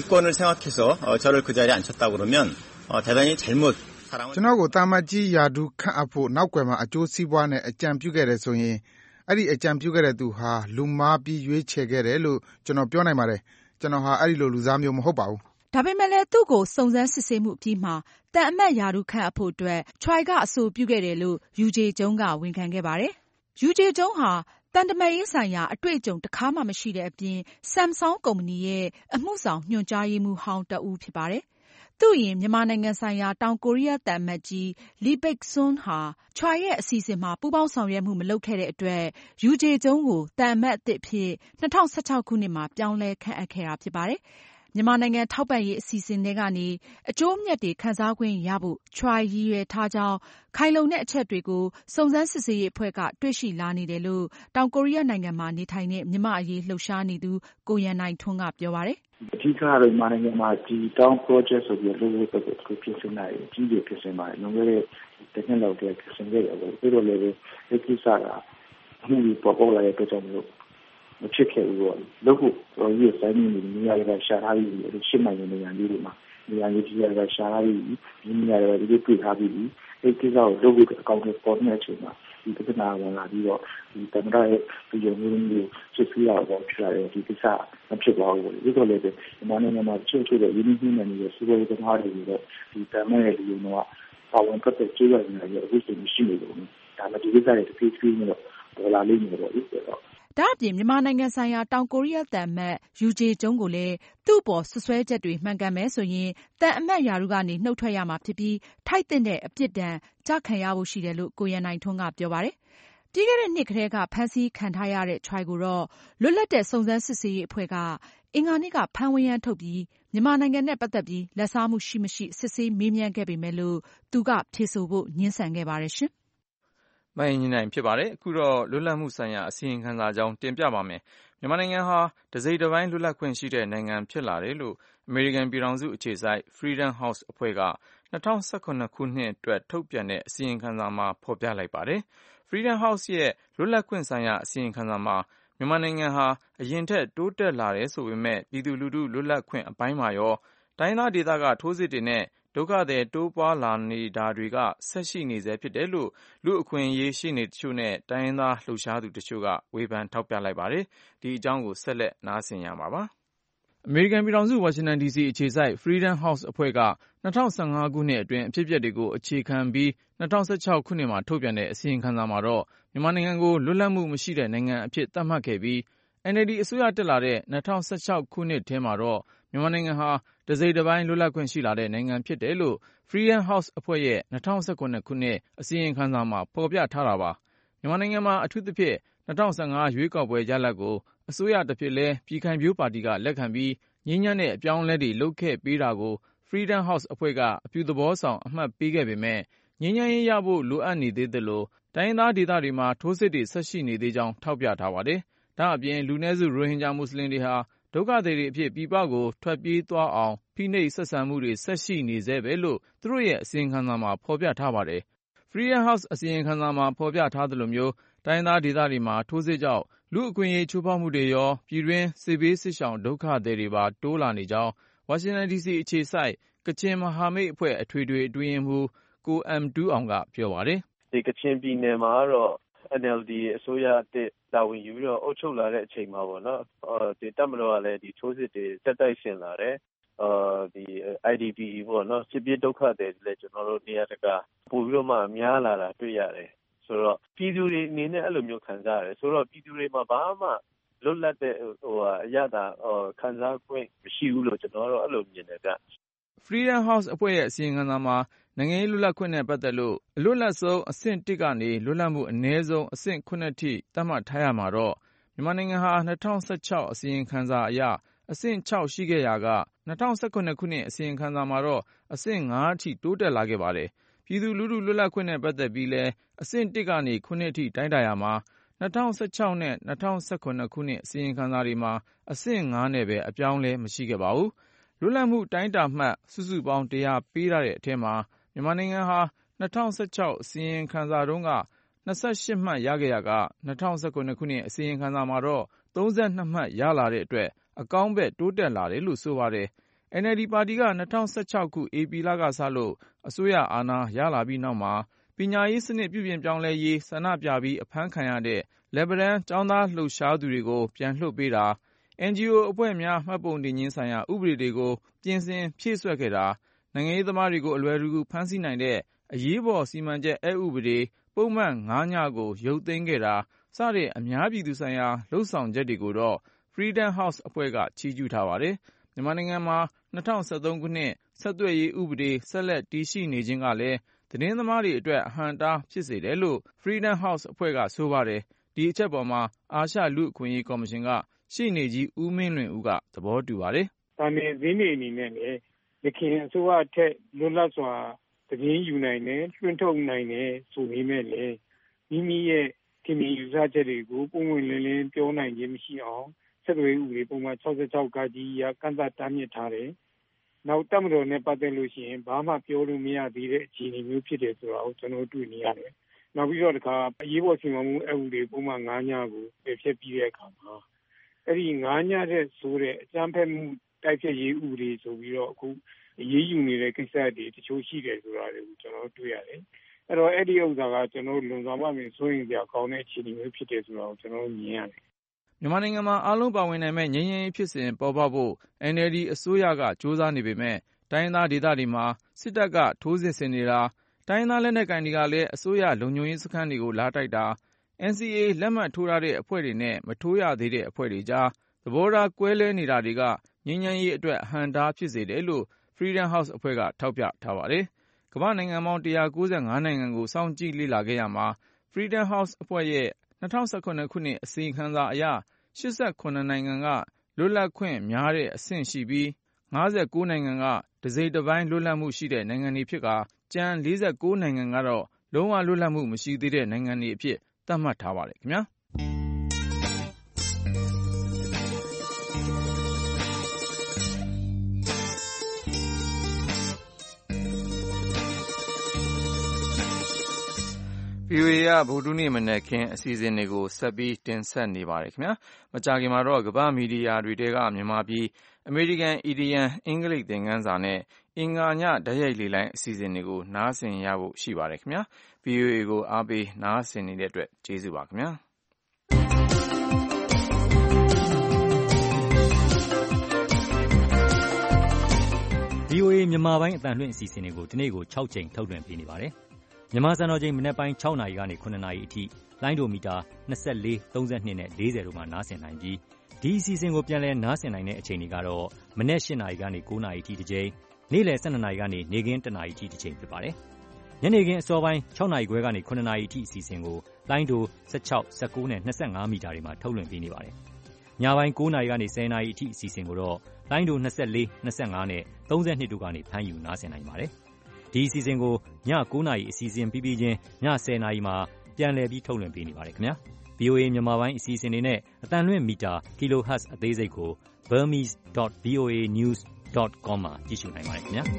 ကျွန်တော်ကိုတာမတ်ကြီးယာဒူးခန့်အပ်ဖို့နောက်ွယ်မှာအကျိုးစီးပွားနဲ့အကြံပြုခဲ့တယ်ဆိုရင်အဲ့ဒီအကြံပြုခဲ့တဲ့သူဟာလူမားပြီးရွေးချယ်ခဲ့တယ်လို့ကျွန်တော်ပြောနိုင်ပါတယ်။ကျွန်တော်ဟာအဲ့ဒီလိုလူစားမျိုးမဟုတ်ပါဘူး။ဒါပေမဲ့လည်းသူ့ကိုစုံစမ်းစစ်ဆေးမှုအပြီးမှာတန်အမတ်ယာဒူးခန့်အပ်ဖို့အတွက်ချွိုင်ကအဆိုပြုခဲ့တယ်လို့ယူဂျေကျုံကဝန်ခံခဲ့ပါတယ်။ယူဂျေကျုံဟာတန်တမာရေးဆိုင်ရာအတွေ့အကြုံတစ်ခါမှမရှိတဲ့အပြင် Samsung ကုမ္ပဏီရဲ့အမှုဆောင်ညွှန်ကြားရေးမှူးဟောင်းတဦးဖြစ်ပါတယ်။သူ့အရင်မြန်မာနိုင်ငံဆိုင်ရာတောင်ကိုရီးယားသံအမတ်ကြီးလီဘိတ်ဆွန်းဟာချွိုင်ရဲ့အစီအစဉ်မှာပူးပေါင်းဆောင်ရွက်မှုမလုပ်ခဲ့တဲ့အတွက်ယူဂျေကျုံကိုသံအမတ်အသစ်အဖြစ်2016ခုနှစ်မှာပြောင်းလဲခန့်အပ်ခဲ့တာဖြစ်ပါတယ်။မြန်မာနိုင်ငံထောက်ပံ့ရေးအစီအစဉ်တွေကနေအကျိုးအမြတ်တွေခံစားခွင့်ရဖို့ချွိုင်ရည်ရွယ်ထားကြောင်းခိုင်လုံတဲ့အချက်တွေကိုစုံစမ်းစစ်ဆေးရေးအဖွဲ့ကတွေ့ရှိလာနေတယ်လို့တောင်ကိုရီးယားနိုင်ငံမှာနေထိုင်တဲ့မြန်မာအရေးလှုပ်ရှားနေသူကိုရန်နိုင်ထွန်းကပြောပါတယ်။အဓိကတော့မြန်မာနိုင်ငံမှာဒီ Town Project ဆိုပြီးလုပ်ဖို့ပြင်ဆင်တာအကြီးကြီးပြင်ဆင်ပါတယ်။လွန်ခဲ့တဲ့တစ်နှစ်လောက်တည်းပြင်ဆင်ခဲ့တယ်ပေါ့။ပြီးတော့လည်းဒီကိစ္စကအမှုတွေပေါ်လာတဲ့အတွက်ကြောင့်မဖြစ်ခဲ့ဘူးပေါ့။လုပ်ဖို့တော်ကြီးဆိုင်နေနေရာတွေကရှာထားပြီးရှင်းနိုင်တဲ့နေရာလေးတွေမှာနေရာကြီးတွေကရှာထားပြီးဒီနေရာတွေတွေ့ထားပြီးဒီကိစ္စကိုလုပ်ဖို့အကောင့်တွေပေါ်နေတဲ့အချိန်မှာဒီပြဿနာဝင်လာပြီးတော့ဒီတမရရဲ့ဒီရုံမျိုးစစ်ဆေးရတော့ဖြစ်လာတယ်ဒီကိစ္စမဖြစ်ပါဘူး။ဒီတော့လည်းမြန်မာနိုင်ငံမှာချို့တဲ့ရင်းနှီးမြှုပ်နှံနေတဲ့စီးပွားရေးသမားတွေတော့ဒီတမရရဲ့ဒီရုံတော့ပါဝင်ပတ်သက်ကြိုးပမ်းနေရတဲ့အဖြစ်ရှိနေလို့ဒါမှဒီကိစ္စတွေတစ်ဖြည်းဖြည်းနဲ့တော့ပေါ်လာလိမ့်မယ်ပေါ့ဒီတော့ဒါအပြင်မြန်မာနိုင်ငံဆိုင်ရာတောင်ကိုရီးယားသံအမတ်ယူဂျေကျုံကိုလည်းသူ့ပေါ်ဆွဆွဲချက်တွေမှန်ကန်မယ်ဆိုရင်သံအမတ်ရာထူးကနေနှုတ်ထွက်ရမှာဖြစ်ပြီးထိုက်တဲ့အပြစ်ဒဏ်ကျခံရဖို့ရှိတယ်လို့ကိုရန်နိုင်ထွန်းကပြောပါတယ်။ပြီးခဲ့တဲ့နှစ်ကတည်းကဖမ်းဆီးခံထားရတဲ့ချွိုင်ကိုတော့လွတ်လပ်တဲ့စုံစမ်းစစ်ဆေးရေးအဖွဲ့ကအင်္ဂါနေ့ကဖမ်းဝရမ်းထုတ်ပြီးမြန်မာနိုင်ငံနဲ့ပတ်သက်ပြီးလက်စားမှုရှိမရှိစစ်ဆေးမေးမြန်းခဲ့ပေမဲ့လို့သူကဖြေဆိုဖို့ငြင်းဆန်ခဲ့ပါတယ်ရှင်။မအင်ဂျင်နိုင်ဖြစ်ပါတယ်အခုတော့လွတ်လပ်မှုဆိုင်ရာအစီရင်ခံစာကြောင်းတင်ပြပါမယ်မြန်မာနိုင်ငံဟာတစိမ့်တစ်ပိုင်းလွတ်လပ်ခွင့်ရှိတဲ့နိုင်ငံဖြစ်လာတယ်လို့အမေရိကန်ပြည်ထောင်စုအခြေစိုက် Freedom House အဖွဲ့က2018ခုနှစ်အတွက်ထုတ်ပြန်တဲ့အစီရင်ခံစာမှာဖော်ပြလိုက်ပါတယ်။ Freedom House ရဲ့လွတ်လပ်ခွင့်ဆိုင်ရာအစီရင်ခံစာမှာမြန်မာနိုင်ငံဟာအရင်ထက်တိုးတက်လာတယ်ဆိုပေမဲ့ပြည်သူလူထုလွတ်လပ်ခွင့်အပိုင်းမှာရောတိုင်းဒေသကထိုးစစ်တွေနဲ့ဒုက္ခသည်တိုးပွားလာနေတာတွေကဆက်ရှိနေဆဲဖြစ်တယ်လို့လူ့အခွင့်အရေးရှေ့နေတချို့နဲ့တိုင်းရင်းသားလှုပ်ရှားသူတချို့ကဝေဖန်ထောက်ပြလိုက်ပါတယ်။ဒီအကြောင်းကိုဆက်လက်နားဆင်ရမှာပါ။အမေရိကန်ပြည်ထောင်စုဝါရှင်တန် DC အခြေစိုက် Freedom House အဖွဲ့က2015ခုနှစ်အတွင်းအဖြစ်အပျက်တွေကိုအခြေခံပြီး2016ခုနှစ်မှာထုတ်ပြန်တဲ့အစီရင်ခံစာမှာတော့မြန်မာနိုင်ငံကိုလွတ်လပ်မှုမရှိတဲ့နိုင်ငံအဖြစ်သတ်မှတ်ခဲ့ပြီး NLD အစိုးရတက်လာတဲ့2016ခုနှစ်ထဲမှာတော့မြန်မာနိုင်ငံဟာတစိမ့်တစ်ပိုင်းလွတ်လပ်ခွင့်ရှိလာတဲ့နိုင်ငံဖြစ်တယ်လို့ Freedom House အဖွဲ့ရဲ့2019ခုနှစ်အစီရင်ခံစာမှာဖော်ပြထားတာပါ။မြန်မာနိုင်ငံမှာအထူးသဖြင့်2015ရွေးကောက်ပွဲရလဒ်ကိုအစိုးရတစ်ဖြစ်လဲပြည်ခိုင်ဖြိုးပါတီကလက်ခံပြီးငြိမ်းချမ်းတဲ့အပြောင်းအလဲတွေလုပ်ခဲ့ပေးတာကို Freedom House အဖွဲ့ကအပြုသဘောဆောင်အမှတ်ပေးခဲ့ပေမဲ့ငြိမ်းချမ်းရေးရဖို့လိုအပ်နေသေးသလိုတိုင်းသားဒေသတွေမှာထိုးစစ်တွေဆက်ရှိနေသေးကြောင်းထောက်ပြထားပါတယ်။ဒါအပြင်လူနည်းစုရိုဟင်ဂျာမွတ်စလင်တွေဟာဒုက္ခသည်တွေအဖြစ်ပြည်ပကိုထွက်ပြေးသွားအောင်ဖိနှိပ်ဆက်ဆံမှုတွေဆက်ရှိနေသေးပဲလို့သူတို့ရဲ့အစီရင်ခံစာမှာဖော်ပြထားပါတယ်။ Freedom House အစီရင်ခံစာမှာဖော်ပြထားသလိုမျိုးတိုင်းသားဒေသတွေမှာထိုးစစ်ကြောင့်လူအခွင့်အရေးချိုးဖောက်မှုတွေရောပြည်တွင်းစစ်ဘေးစစ်ရှောင်ဒုက္ခသည်တွေပါတိုးလာနေကြောင်းဝါရှင်တန် DC အခြေစိုက်ကချင်မဟာမိတ်အဖွဲ့အထွေထွေအတွင်းရေးမှူးကိုအမ်တူးအောင်ကပြောပါတယ်။ဒီကချင်ပြည်နယ်မှာတော့ NLD အစိုးရအသစ်တာဝန်ယူပြီးတော့အုပ်ချုပ်လာတဲ့အချိန်မှာပေါ့နော်ဒီတပ်မတော်ကလည်းဒီထိုးစစ်တွေတက်တိုက်ဆင်လာတယ်ဒီ IDP ပေါ့နော်စစ်ပြေးဒုက္ခသည်တွေလည်းကျွန်တော်တို့နေရာတကာပို့ပြီးတော့မှများလာတာတွေ့ရတယ်ဆိုတော့ပြည်သူတွေအနေနဲ့အဲ့လိုမျိုးခံစားရတယ်ဆိုတော့ပြည်သူတွေမှာဘာမှလွတ်လပ်တဲ့အရသာခံစားခွင့်မရှိဘူးလို့ကျွန်တော်တို့အဲ့လိုမြင်တယ်ဗျ Freedom House အဖွဲ့ရဲ့အစီရင်ခံစာမှာနိုင်ငံရေးလွတ်လပ်ခွင့်နဲ့ပတ်သက်လို့အလွတ်လပ်ဆုံးအဆင့်1ကနေလွတ်လပ်မှုအနည်းဆုံးအဆင့်9ထိသတ်မှတ်ထားရမှာတော့မြန်မာနိုင်ငံဟာ2016အစီရင်ခံစာအရအဆင့်6ရှိခဲ့ရာက2019ခုနှစ်အစီရင်ခံစာမှာတော့အဆင့်5အထိတိုးတက်လာခဲ့ပါတယ်။ပြည်သူလူထုလွတ်လပ်ခွင့်နဲ့ပတ်သက်ပြီးလဲအဆင့်1ကနေ9အထိတိုင်းတာရမှာ2016နဲ့2019ခုနှစ်အစီရင်ခံစာတွေမှာအဆင့်5နဲ့ပဲအပြောင်းလဲမရှိခဲ့ပါဘူး။လွတ်လပ်မှုတိုင်းတာမှတ်စုစုပေါင်း100ပေးထားတဲ့အထက်မှာမြန်မာနိုင်ငံဟာ2016အစီရင်ခံစာတုန်းက28မှတ်ရခဲ့ရာက2019ခုနှစ်အစီရင်ခံစာမှာတော့32မှတ်ရလာတဲ့အတွက်အကောင်းဘက်တိုးတက်လာတယ်လို့ဆိုပါတယ်။ NLD ပါတီက2016ခုဧပြီလကစလို့အစိုးရအာဏာရလာပြီးနောက်မှာပညာရေးစနစ်ပြုပြင်ပြောင်းလဲရေးဆန္ဒပြပြီးအဖမ်းခံရတဲ့လက်ဗရန်ကျောင်းသားလှုပ်ရှားသူတွေကိုပြန်လွှတ်ပေးတာNGO အဖွဲ့များမှတ်ပုံတင်ခြင်းဆိုင်ရာဥပဒေတွေကိုပြင်ဆင်ဖြည့်စွက်ခဲ့တာနိုင်ငံရေးသမားတွေကိုအလွယ်တကူဖမ်းဆီးနိုင်တဲ့အရေးပေါ်စီမံချက်အက်ဥပဒေပုံမှန်9ညကိုရုပ်သိမ်းခဲ့တာစတဲ့အများပြည်သူဆိုင်ရာလှုပ်ဆောင်ချက်တွေကိုတော့ Freedom House အဖွဲ့ကချီးကျူးထားပါတယ်။မြန်မာနိုင်ငံမှာ2013ခုနှစ်ဆက်သွယ်ရေးဥပဒေဆက်လက်တည်ရှိနေခြင်းကလည်းသတင်းသမားတွေအတွက်အဟန့်အတားဖြစ်စေတယ်လို့ Freedom House အဖွဲ့ကဆိုပါတယ်။ဒီအချက်ပေါ်မှာအာရှလူ့အခွင့်အရေးကော်မရှင်ကရှေ့နေကြီးဦးမင်းလွင်ဦးကသဘောတူပါတယ်။ဒါနဲ့ဈေးနေအနေနဲ့လည်းရခိုင်အစိုးရထက်လွတ်လပ်စွာသတင်းယူနိုင်တယ်လွှင့်ထုတ်နိုင်တယ်ဆိုပေမဲ့လည်းမိမိရဲ့ခင်မင်ယူဆချက်တွေကိုပုံဝင်လင်းလင်းပြောနိုင်ခြင်းမရှိအောင်ဆက်သွယ်ဥပဒေပုံမှန်66ကကြီးရကန့်သတ်တားမြစ်ထားတယ်။နောက်တပ်မတော်နဲ့ပတ်သက်လို့ရှိရင်ဘာမှပြောလို့မရသေးတဲ့အခြေအနေမျိုးဖြစ်တယ်ဆိုတာကိုကျွန်တော်တွေ့နေရတယ်။နောက်ပြီးတော့တခါအရေးပေါ်စီမံမှုအဥပဒေပုံမှန်9ညကိုပြည့်ဖြတ်ပြီးတဲ့အခါမှာအဲ့ဒီ9ညတဲ့ဆိုတဲ့အကြမ်းဖက်မှုတိုက်ဖျက်ရေးဥပဒေဆိုပြီးတော့အခုအရေးယူနေတဲ့ကိစ္စတွေတချို့ရှိတယ်ဆိုတာတွေကိုကျွန်တော်တွေ့ရတယ်။အဲ့တော့အဲ့ဒီဥစ္စာကကျွန်တော်လွန်စွာမှမစိုးရင်ကြောက်ကောင်းတဲ့အခြေအနေမျိုးဖြစ်တယ်ဆိုတာကိုကျွန်တော်မြင်ရတယ်။မြန်မာနိုင်ငံမှာအားလုံးပါဝင်နိုင်မဲ့ငြိမ်းချမ်းရေးဖြစ်စဉ်ပေါ်ပေါက်ဖို့ NLD အစိုးရကစ조사နေပေမဲ့တိုင်းသားဒေသတွေမှာစစ်တပ်ကထိုးစစ်ဆင်နေတာတိုင်းသားလက်နက်ကိုင်တွေကလည်းအစိုးရလုံခြုံရေးစခန်းတွေကိုလာတိုက်တာ NCA လက်မှတ်ထိုးထားတဲ့အဖွဲ့တွေနဲ့မထိုးရသေးတဲ့အဖွဲ့တွေကြားသဘောထားကွဲလွဲနေတာတွေကငြိမ်းချမ်းရေးအတွက်အဟန့်အတားဖြစ်စေတယ်လို့ Freedom House အဖွဲ့ကထောက်ပြထားပါတယ်။ကမ္ဘာနိုင်ငံပေါင်း195နိုင်ငံကိုစောင့်ကြည့်လေ့လာခဲ့ရမှာ Freedom House အဖွဲ့ရဲ့2019ခုနှစ်အစီရင်ခံစာအရ89နိုင်ငံကလွတ်လပ်ခွင့်များတဲ့အဆင့်ရှိပြီး59နိုင်ငံကတစိတ်တစ်ပိုင်းလွတ်လပ်မှုရှိတဲ့နိုင်ငံတွေဖြစ်ကာကျန်49နိုင်ငံကတော့လုံးဝလွတ်လပ်မှုမရှိသေးတဲ့နိုင်ငံတွေအဖြစ်သတ်မှတ်ထားပါတယ်ခင်ဗျာ။ VOA ကဗုဒ္ဓနေ့မနက်ခင်းအစီအစဉ်တွေကိုဆက်ပြီးတင်ဆက်နေပါတယ်ခင်ဗျာမကြာခင်မှာတော့ကမ္ဘာမီဒီယာတွေတဲကမြန်မာပြည်အမေရိကန်အီဒီယံအင်္ဂလိပ်သင်ခန်းစာနဲ့အင်္ဂါညဓာတ်ရိုက်လေလိုင်းအစီအစဉ်တွေကိုနားဆင်ရဖို့ရှိပါတယ်ခင်ဗျာ VOA ကိုအားပေးနားဆင်နေတဲ့အတွက်ကျေးဇူးပါခင်ဗျာ VOA မြန်မာပိုင်းအသံလွှင့်အစီအစဉ်တွေကိုဒီနေ့ကို6ချိန်ထုတ်လွှင့်ပေးနေပါတယ်မြန်မာစံတော်ချိန်မနက်ပိုင်း6နာရီကနေ9နာရီအထိလိုင်းဒိုမီတာ24 32နဲ့40တို့မှာနားဆင်နိုင်ပြီးဒီအစီအစဉ်ကိုပြန်လည်နားဆင်နိုင်တဲ့အချိန်တွေကတော့မနက်8နာရီကနေ9နာရီအထိတစ်ချိန်နေ့လယ်12နာရီကနေနေ့ခင်း1နာရီအထိတစ်ချိန်ဖြစ်ပါတယ်ညနေခင်းအစောပိုင်း6နာရီခွဲကနေ9နာရီအထိအစီအစဉ်ကိုလိုင်းဒို16 19နဲ့25မီတာတွေမှာထုတ်လွှင့်ပေးနေပါတယ်ညပိုင်း9 နာရီကနေ 10 နာရီအထိအစီအစဉ်ကိုတော့လိုင်းဒို24, 25နဲ့ 32တို့ကနေဖမ်းယူနားဆင်နိုင်ပါတယ်။ဒီအစီအစဉ်ကိုည9 နာရီအစီအစဉ်ပြီးပြီးချင်းည10 နာရီမှာပြန်လည်ပြီးထုတ်လွှင့်ပေးနေပါတယ်ခင်ဗျာ။ VOA မြန်မာပိုင်းအစီအစဉ်တွေနဲ့အသံလွှင့်မီတာ kilohertz အသေးစိတ်ကို burmese.voanews.com မှာကြည့်ရှုနိုင်ပါတယ်ခင်ဗျာ။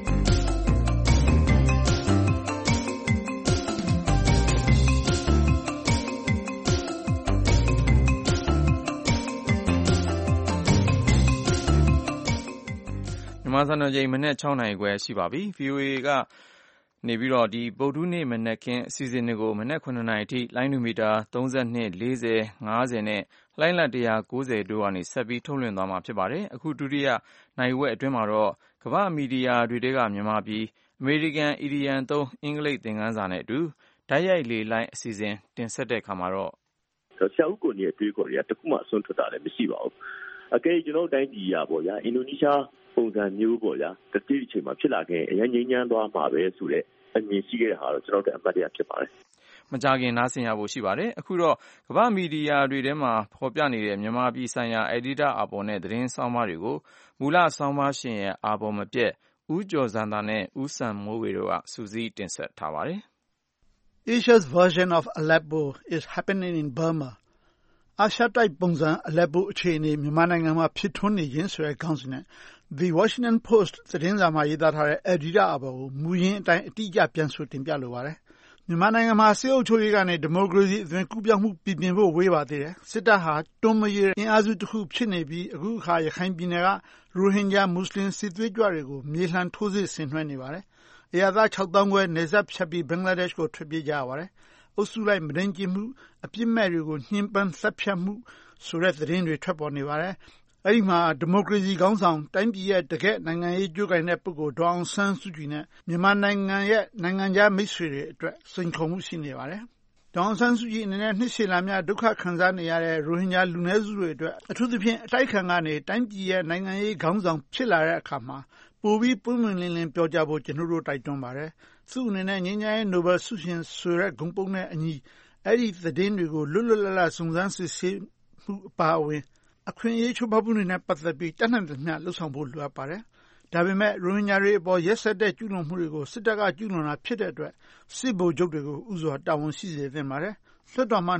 မြန်မာစံတော်ချိန်မနက်6 နာရီခွဲရှိပါပြီ။ VOA ကနေပြီးတော့ဒီဗုဒ္ဓနေ့မနက်ခင်းအစီအစဉ်တွေကိုမနက်9 နာရီထိလိုင်းဒူမီတာ32, 40, 50နဲ့လိုင်းလ190တို့ကနေဆက်ပြီးထုတ်လွှင့်သွားမှာဖြစ်ပါတယ်။အခုဒုတိယနိုင်ဝက်အတွင်းမှာတော့ကမ္ဘာမီဒီယာတွေတဲကမြန်မာပြည်အမေရိကန်အီဒီယန်သုံးအင်္ဂလိပ်သင်ခန်းစာနဲ့အတူတိုက်ရိုက်လေလိုင်းအစီအစဉ်တင်ဆက်တဲ့အခါမှာတော့ဆရာဦးကိုနေအတွေ့အခေါ်တွေကတခုမှအစွန်းထွက်တာလည်းမရှိပါဘူး။အကယ်ကျွန်တော်တိုင်းပြည်ရပေါ့ဗျာအင်ဒိုနီးရှားပုံစံမျိုးပေါ့ဗျာတတိအချိန်မှာဖြစ်လာခဲ့အရင်ငြိမ်းချမ်းသွားမှာပဲဆိုတဲ့အမြင်ရှိခဲ့တဲ့ဟာတော့ကျွန်တော်တို့အမှတ်တရဖြစ်ပါတယ်မကြခင်နားဆင်ရဖို့ရှိပါတယ်အခုတော့ကမ္ဘာမီဒီယာတွေထဲမှာဖော်ပြနေတဲ့မြန်မာပြည်ဆိုင်ရာအက်ဒီတာအာဘော်နဲ့သတင်းဆောင်းပါးတွေကိုမူလဆောင်းပါးရှင်ရဲ့အာဘော်မပြတ်ဦးကျော်စံသာနဲ့ဦးစံမိုးဝေတို့ကစူးစီးတင်ဆက်ထားပါတယ် Asia's version of Aleppo is happening in Burma. အာရှတိုက်ပုံစံ Aleppo အခြေအနေမြန်မာနိုင်ငံမှာဖြစ်ထွန်းနေခြင်းဆိုတဲ့ခေါင်းစဉ်နဲ့ The Washington Post သတင်းစာမှာရေးသားထားတဲ့ Editor အပေါ်ကိုမူရင်းအတိုင်းအတိအကျပြန်ဆိုတင်ပြလိုပါတယ်။မြန်မာနိုင်ငံမှာစစ်အုပ်ချုပ်ရေးကနေဒီမိုကရေစီအသွင်ကူးပြောင်းမှုပြည်ပြင်ဖို့ဝေးပါသေးတယ်။စစ်တပ်ဟာတွန်းမရအင်အားစုတစ်ခုဖြစ်နေပြီးအခုအခါရခိုင်ပြည်နယ်ကရိုဟင်ဂျာမွတ်စလင်စစ်သွေးကြွတွေကိုမြေလှန်ထိုးစစ်ဆင်နွှဲနေပါတယ်။အရာသား 6,000 ခွဲနေဆက်ဖြတ်ပြီးဘင်္ဂလားဒေ့ရှ်ကိုထွက်ပြေးကြရပါတယ်။အုပ်စုလိုက်မဒိန်ကျင်မှုအပြစ်မဲ့တွေကိုညှဉ်းပန်းသတ်ဖြတ်မှုဆိုတဲ့သတင်းတွေထွက်ပေါ်နေပါတယ်။အဲဒီမှာဒီမိုကရေစီခေါင်းဆောင်တိုင်းပြည်ရဲ့တကယ့်နိုင်ငံရေးကြိုးကိုင်တဲ့ပုဂ္ဂိုလ်ဒေါအောင်ဆန်းစုကြည်နဲ့မြန်မာနိုင်ငံရဲ့နိုင်ငံခြားမိတ်ဆွေတွေအတွက်စိန်ခေါ်မှုရှိနေပါတယ်။ဒေါအောင်ဆန်းစုကြည်အနေနဲ့နှစ်ရှည်လများဒုက္ခခံစားနေရတဲ့ရိုဟင်ဂျာလူနည်းစုတွေအတွက်အထူးသဖြင့်အတိုက်ခံကနေတိုင်းပြည်ရဲ့နိုင်ငံရေးခေါင်းဆောင်ဖြစ်လာတဲ့အခါမှာပိုပြီးပွင့်ပွင့်လင်းလင်းပြောကြဖို့ကျွန်တော်တို့တိုက်တွန်းပါတယ်။သူ့အနေနဲ့ငြိမ်းချမ်းရေးနိုဘယ်ဆုရှင်ဆိုတဲ့ဂုဏ်ပုံနဲ့အညီအဲ့ဒီသတင်းတွေကိုလွတ်လွတ်လပ်လပ်စုံစမ်းစစ်ဆေးမှုအပါအဝင်အခွင့်အရေးချိုးဖောက်မှုတွေနဲ့ပတ်သက်ပြီးတတ်နိုင်သမျှလှုပ်ဆောင်ဖို့လိုအပ်ပါတယ်။ဒါပေမဲ့ရိုဟင်ဂျာတွေအပေါ်ရက်စက်တဲ့ကျူးလွန်မှုတွေကိုစစ်တပ်ကကျူးလွန်တာဖြစ်တဲ့အတွက်စစ်ဗိုလ်ချုပ်တွေကိုဥစွာတာဝန်ရှိစေသင့်ပါတယ်။လွှတ်တော်မှာ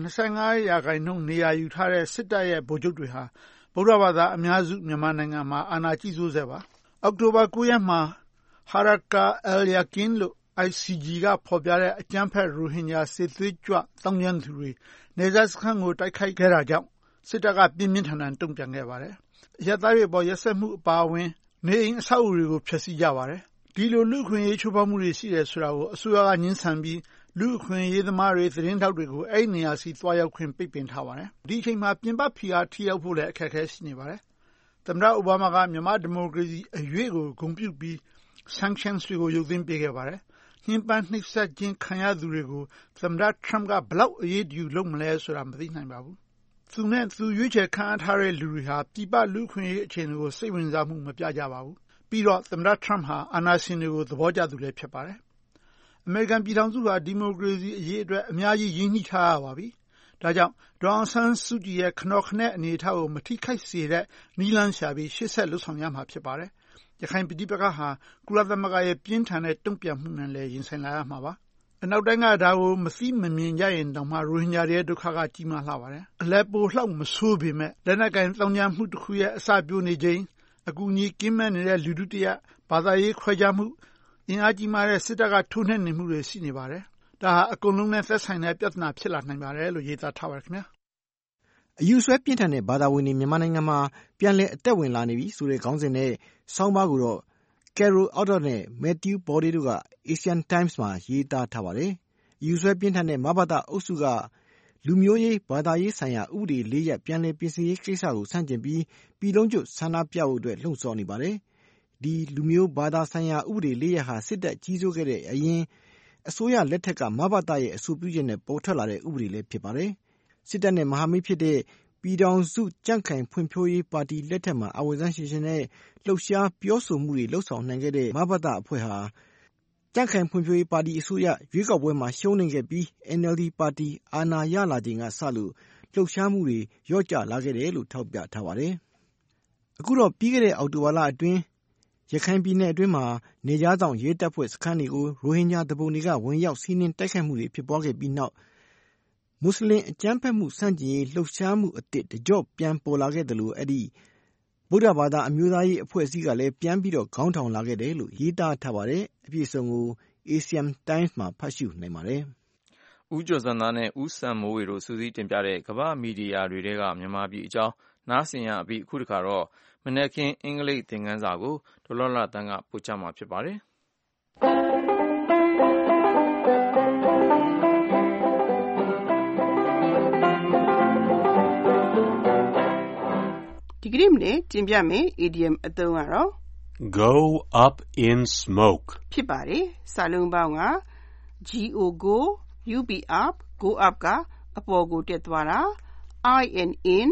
25%နေရာယူထားတဲ့စစ်တပ်ရဲ့ဗိုလ်ချုပ်တွေဟာဗုဒ္ဓဘာသာအများစုမြန်မာနိုင်ငံမှာအာဏာကြီးစိုးဆဲပါ။အောက်တိုဘာ9 ရက်မှာ Haraka al-Yaqin လို့ ICG ကဖော်ပြတဲ့အကြမ်းဖက်ရိုဟင်ဂျာစစ်သွေးကြွတောင်းကျမ်းသူတွေနေဆက်စခန်းကိုတိုက်ခိုက်ခဲ့တာကြောင့်စစ်တပ်ကပြင်းပြင်းထန်ထန်တုံ့ပြန်ခဲ့ပါတယ်။အရပ်သားတွေပေါ်ရက်စက်မှုအပါအဝင်နေအိမ်အဆောက်အဦတွေကိုဖျက်ဆီးကြပါတယ်။ဒီလိုလူ့အခွင့်အရေးချိုးဖောက်မှုတွေရှိတယ်ဆိုတာကိုအစိုးရကငြင်းဆန်ပြီးလူ့အခွင့်အရေးသမားတွေသတင်းထောက်တွေကိုအဲ့ဒီနေရာစီသွားရောက်ခွင့်ပိတ်ပင်ထားပါတယ်။ဒီအချိန်မှာပြင်ပဖိအားထိရောက်ဖို့လည်းအခက်အခဲရှိနေပါတယ်။သမ္မတအိုဘားမားကမြန်မာဒီမိုကရေစီအရွေ့ကိုဂုဏ်ပြုပြီး sanctions တွေကိုရုပ်သိမ်းပေးခဲ့ပါတယ်။ညှဉ်းပန်းနှိပ်စက်ခြင်းခံရသူတွေကိုသမ္မတ Trump ကဘလောက်အရေးယူလုပ်မလဲဆိုတာမသိနိုင်ပါဘူး။သူနဲ့သူရွေးချယ်ခံထားတဲ့လူတွေဟာပြည်ပလူ့အခွင့်အရေးအခြေအနေကိုစိတ်ဝင်စားမှုမပြကြပါဘူး။ပြီးတော့သမ္မတ Trump ဟာအာဏာရှင်တွေကိုသဘောကျသူလည်းဖြစ်ပါတယ်။အမေရိကန်ပြည်ထောင်စုဟာဒီမိုကရေစီအရေးအတွက်အများကြီးရင်းနှီးထားရပါပြီ။ဒါကြောင့်ဒေါအောင်ဆန်းစုကြည်ရဲ့ခနော်ခနဲ့အနေအထားကိုမထိခိုက်စေတဲ့နည်းလမ်းရှာပြီးရှေ့ဆက်လှုပ်ဆောင်ရမှာဖြစ်ပါတယ်။ရခိုင်ပြည်ပကဟာကုလသမဂ္ဂရဲ့ပြင်းထန်တဲ့တုံ့ပြန်မှုနဲ့လည်းရင်ဆိုင်လာရမှာပါ။အနောက်တိုင်းကဒါကိုမသိမမြင်ကြရင်တောင်မှရိုဟင်ဂျာတွေရဲ့ဒုက္ခကကြီးမားလှပါတယ်။အလက်ပိုလှမဆိုးပေမဲ့လက်နက်ကင်တောင်းကြမှုတစ်ခုရဲ့အစပြိုးနေခြင်းအကူအညီကင်းမဲ့နေတဲ့လူထုတရက်ဘာသာရေးခွဲခြားမှုအင်အားကြီးမားတဲ့စစ်တပ်ကထိုးနှက်နေမှုတွေရှိနေပါတယ်။ဒါဟာအကုန်လုံးနဲ့သက်ဆိုင်တဲ့ပြဿနာဖြစ်လာနိုင်ပါတယ်လို့ရေးသားထားပါတယ်ခင်ဗျာ။အယူဆွဲပြင်းထန်တဲ့ဘာသာဝင်တွေမြန်မာနိုင်ငံမှာပြန်လည်အသက်ဝင်လာနေပြီဆိုတဲ့ခေါင်းစဉ်နဲ့ဆောင်းပါးကိုတော့ Carol Outer နဲ့ Matthew Body တို့က Asian Times မှာရေးသားထားပါတယ်။အယူဆွဲပြင်းထန်တဲ့မဘသအုပ်စုကလူမျိုးရေးဘာသာရေးဆိုင်ရာဥပဒေ၄ရပ်ပြန်လည်ပြင်ဆင်ရေးကိစ္စကိုဆန့်ကျင်ပြီးပြည်လုံးကျွတ်ဆန္ဒပြဖို့အတွက်လှုံ့ဆော်နေပါတယ်။ဒီလူမျိုးဘာသာဆိုင်ရာဥပဒေ၄ရပ်ဟာစစ်တပ်ကြီးစိုးခဲ့တဲ့အရင်အစိုးရလက်ထက်ကမဘသရဲ့အဆိုပြုချက်နဲ့ပေါ်ထွက်လာတဲ့ဥပဒေလည်းဖြစ်ပါတယ်။စစ်တပ်နဲ့မဟာမိတ်ဖြစ်တဲ့ပြည်ထောင်စုကြံ့ခိုင်ဖွံ့ဖြိုးရေးပါတီလက်ထက်မှာအဝေးစားရှင်ရှင်နဲ့လှုပ်ရှားပြောဆိုမှုတွေလှုပ်ဆောင်နိုင်ခဲ့တဲ့မဘသအဖွဲ့ဟာကြံ့ခိုင်ဖွံ့ဖြိုးရေးပါတီအစိုးရရွေးကောက်ပွဲမှာရှုံးနိမ့်ခဲ့ပြီး NLD ပါတီအာဏာရလာချိန်ကစလို့လှုပ်ရှားမှုတွေလျော့ကျလာခဲ့တယ်လို့ထောက်ပြထားပါတယ်။အခုတော့ပြီးခဲ့တဲ့အောက်တိုဘာလအတွင်းရခိုင်ပြည်နယ်အတွင်းမှာနေကြားဆောင်ရဲတပ်ဖွဲ့စခန်းတွေကိုရိုဟင်ဂျာတပုံတွေကဝင်ရောက်စီးနင်းတိုက်ခိုက်မှုတွေဖြစ်ပွားခဲ့ပြီးနောက်မွတ်စလင်အကြမ်းဖက်မှုစန့်ကျင်ရေးလှုပ်ရှားမှုအသစ်တကြော့ပြန်ပေါ်လာခဲ့တယ်လို့အဲ့ဒီဗုဒ္ဓဘာသာအမျိုးသားရေးအဖွဲ့အစည်းကလည်းပြန်ပြီးတော့ခေါင်းထောင်လာခဲ့တယ်လို့ရေးသားထားပါတယ်။အပြည့်အစုံကို Asian Times မှာဖတ်ရှုနိုင်ပါတယ်။ဦးကျော်စံသားနဲ့ဦးစံမိုးဝေတို့စူးစီးတင်ပြတဲ့ကမ္ဘာမီဒီယာတွေထဲကမြန်မာပြည်အကြောင်းနားဆင်ရပြီးအခုတခါတော့မနက်ခင်းအင်္ဂလိပ်သင်ခန်းစာကိုဒေါ်လာလာတန်းကပို့ချမှာဖြစ်ပါတယ်။ဒီကနေ့မနေ့တင်ပြမယ် idiom အသုံးကတော့ go up in smoke ဖြစ်ပါတယ်။စာလုံးပေါင်းက go up go up ကအပေါ်ကိုတက်သွားတာ in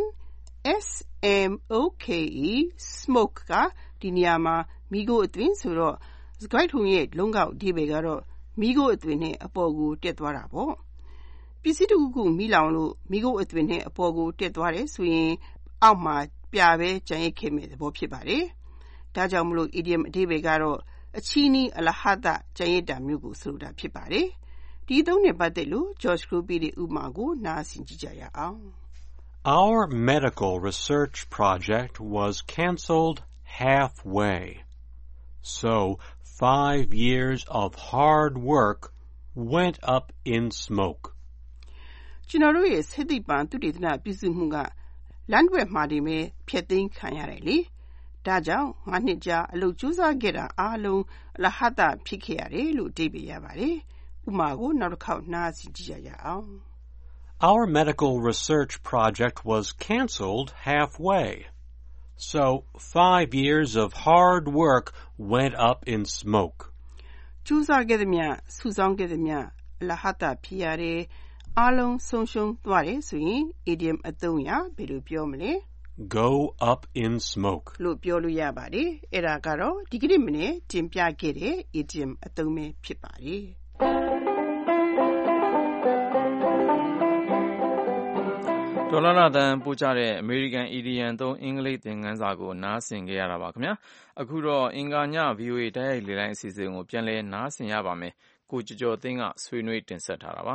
smoke smoke ကဒီနေရာမှာမီးခိုးအသွင်ဆိုတော့စကားထုံရဲ့လုံးကောက်အဓိပ္ပာယ်ကတော့မီးခိုးအသွင်နဲ့အပေါ်ကိုတက်သွားတာပေါ့ပစ္စည်းတစ်ခုခုမီးလောင်လို့မီးခိုးအသွင်နဲ့အပေါ်ကိုတက်သွားတယ်ဆိုရင်အောက်မှာပြပဲကြံ့ရစ်ခဲ့မဲ့သဘောဖြစ်ပါတယ်ဒါကြောင့်မလို့ idiom အဓိပ္ပာယ်ကတော့အချီးနီးအလဟတကြံ့ရစ်တာမျိုးကိုဆိုတာဖြစ်ပါတယ်ဒီအသုံးနဲ့ပတ်သက်လို့ George Groby ရဲ့ဥပမာကိုနားဆင်ကြည့်ကြရအောင် Our medical research project was cancelled halfway. So 5 years of hard work went up in smoke. ကျွန်တော်တို့ရဲ့စိတ်သိပ္ပံသုတေသနပြုစုမှုကလမ်းတွဲမှာတင်ပဲဖျက်သိမ်းခံရတယ်လေဒါကြောင့်5နှစ်ကြာအလုပ်ကြိုးစားခဲ့တာအားလုံးအလဟတဖြစ်ခဲ့ရတယ်လို့အဓိပ္ပာယ်ရပါတယ်ဥပမာကိုနောက်တစ်ခေါက်နားဆင်ကြည့်ရအောင် Our medical research project was cancelled halfway. So 5 years of hard work went up in smoke. ကြိုးစားခဲ့သမျှစုဆောင်းခဲ့သမျှအလဟတဖြစ်ရတယ်အားလုံးဆုံးရှုံးသွားတယ်ဆိုရင် idiom အသုံးအရဘယ်လိုပြောမလဲ Go up in smoke လို့ပြောလို့ရပါတယ်အဲ့ဒါကတော့ဒီကနေ့မနေ့တင်ပြခဲ့တဲ့ idiom အသုံးပဲဖြစ်ပါတယ်ဒေါ်လာလာတန်းပို့ချတဲ့ American Idiom သုံးအင်္ဂလိပ်သင်ခန်းစာကိုနားဆင်ခဲ့ရတာပါခင်ဗျာအခုတော့အင်္ဂါည VOA တိုက်ရိုက်လေလိုင်းအစီအစဉ်ကိုပြန်လည်နားဆင်ရပါမယ်ကိုကျော်ကျော်သိန်းကဆွေးနွေးတင်ဆက်ထားတာပါ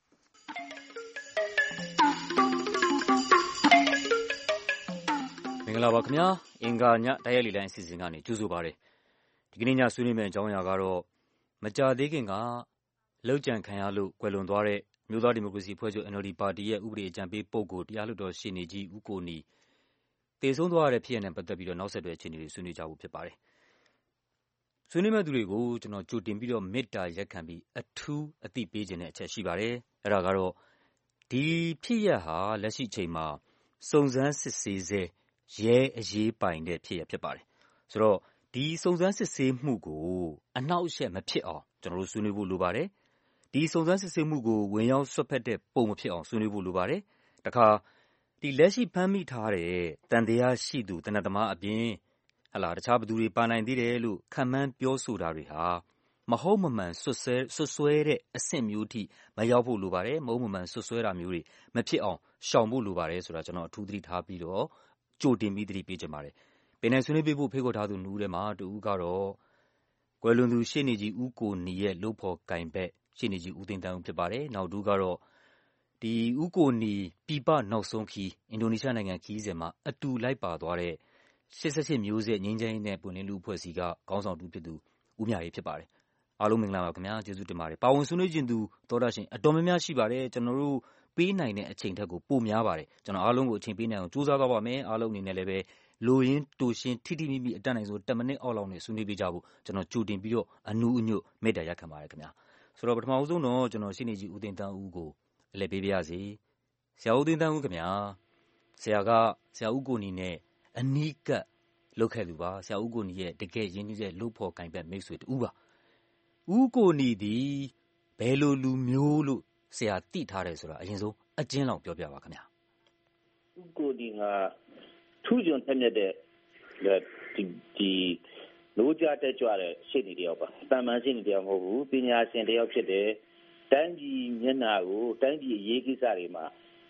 မင်္ဂလာပါခင်ဗျာအင်္ဂါညတိုက်ရိုက်လေလိုင်းအစီအစဉ်ကနေကြိုဆိုပါရစေဒီကနေ့ညဆွေးနွေးမယ့်အကြောင်းအရာကတော့မကြာသေးခင်ကလောက်ကျန်ခံရလို့ကွယ်လွန်သွားတဲ့မြို့သားဒီမိုကရေစီအဖွဲ့ချုပ် NLD ပါတီရဲ့ဥပဒေအကြံပေးပုဂ္ဂိုလ်တရားလွှတ်တော်ရှေ့နေကြီးဦးကိုနီတည်ဆုံးသွားတဲ့ဖြစ်ရပ်နဲ့ပတ်သက်ပြီးတော့နောက်ဆက်တွဲအခြေအနေတွေဆွေးနွေးကြဖို့ဖြစ်ပါတယ်ဆွေးနွေးမယ့်သူတွေကိုကျွန်တော်ကြိုတင်ပြီးတော့မေတ္တာရက်ခံပြီးအထူးအသိပေးခြင်းတဲ့အချက်ရှိပါတယ်အဲ့ဒါကတော့ဒီဖြစ်ရပ်ဟာလက်ရှိချိန်မှာစုံစမ်းစစ်ဆေးဆဲရဲအရေးပိုင်တဲ့ဖြစ်ရပ်ဖြစ်ပါတယ်ဆိုတော့ဒီစုံစမ်းစစ်ဆေးမှုကိုအနှောက်အယှက်မဖြစ်အောင်ကျွန်တော်တို့ဆွေးနွေးဖို့လိုပါတယ်ဒီစုံစမ်းစစ်ဆေးမှုကိုဝင်ရောက်ဆွတ်ဖက်တဲ့ပုံမဖြစ်အောင်ဆွေးနွေးဖို့လိုပါတယ်တခါဒီလက်ရှိဖမ်းမိထားတဲ့တန်တရားရှိသူတနတ်သမားအပြင်တခြားဘသူတွေပါနိုင်သေးတယ်လို့ခံမှန်းပြောဆိုတာတွေဟာမဟုတ်မမှန်ဆွဆွဲတဲ့အဆင့်မျိုးထိမရောက်ဖို့လိုပါတယ်မဟုတ်မမှန်ဆွဆွဲတာမျိုးတွေမဖြစ်အောင်ရှောင်ဖို့လိုပါတယ်ဆိုတာကျွန်တော်အထူးသတိထားပြီးတော့ကြိုတင်ပြီးသတိပေးချင်ပါတယ်ပင်နိုင်ဆွေးနွေးပေးဖို့ဖိတ်ခေါ်ထားသူနှစ်ဦးထဲမှာတူဦးကတော့ကွယ်လွန်သူရှေ့နေကြီးဦးကိုနီရဲ့လုပ်ဖော်ကင်ဘက်ရှေ့နေကြီးဦးသိန်းတန်းဦးဖြစ်ပါတယ်နောက်တူကတော့ဒီဦးကိုနီပြည်ပနောက်ဆုံးခီးအင်ဒိုနီးရှားနိုင်ငံခီးစဉ်မှာအတူလိုက်ပါသွားတဲ့88မျိုးဆက်ငြိမ်းချမ်းရေးနဲ့ပွင့်လင်းလူအဖွဲ့အစည်းကခေါင်းဆောင်တူဖြစ်သူဦးမြရေးဖြစ်ပါတယ်အားလုံးမင်္ဂလာပါခင်ဗျာကျေးဇူးတင်ပါတယ်ပါဝင်ဆွေးနွေးခြင်းသူသောတာရှင်အတော်များများရှိပါတယ်ကျွန်တော်တို့ပေးနိုင်တဲ့အချိန်ထက်ကိုပိုများပါတယ်ကျွန်တော်အားလုံးကိုအချိန်ပေးနိုင်အောင်ကြိုးစားသွားပါမယ်အားလုံးအနေနဲ့လည်းပဲလိုရင်းတူရှင်းထိထိမိမိအတတ်နိုင်ဆုံး10မိနစ်အောက်လောက်နဲ့ဆွေးနွေးပေးကြဖို့ကျွန်တော်ကြိုတင်ပြီးတော့အနူးအညွတ်မေတ္တာရက်ခံပါတယ်ခင်ဗျာဆိုတော့ပထမဆုံးတော့ကျွန်တော်ရှင်းနေကြီးဦးသိန်းတန်းဦးကိုအလဲပေးပါရစေဆရာဦးသိန်းတန်းဦးခင်ဗျာဆရာဦးကိုနီနဲ့အနီးကပ်လုပ်ခဲ့သူပါဆရာဦးကိုနီရဲ့တကယ်ရင်းနှီးတဲ့လုပ်ဖော်ကင်ဘက်မိတ်ဆွေတူပါဦးကိုနီဒီဘယ်လိုလူမျိုးလို့ဆရာသိထားတယ်ဆိုတာအရင်ဆုံးအကျဉ်းလောက်ပြောပြပါခင်ဗျာဦးကိုနီကထူးချွန်ထက်မြက်တဲ့ဒီလိုကြတက်ကြွတဲ့ရှေ့နေတယောက်ပါတန်မှန်ရှေ့နေတယောက်မဟုတ်ဘူးပညာရှင်တယောက်ဖြစ်တယ်တိုင်းပြည်မျက်နှာကိုတိုင်းပြည်အရေးကိစ္စတွေမှာ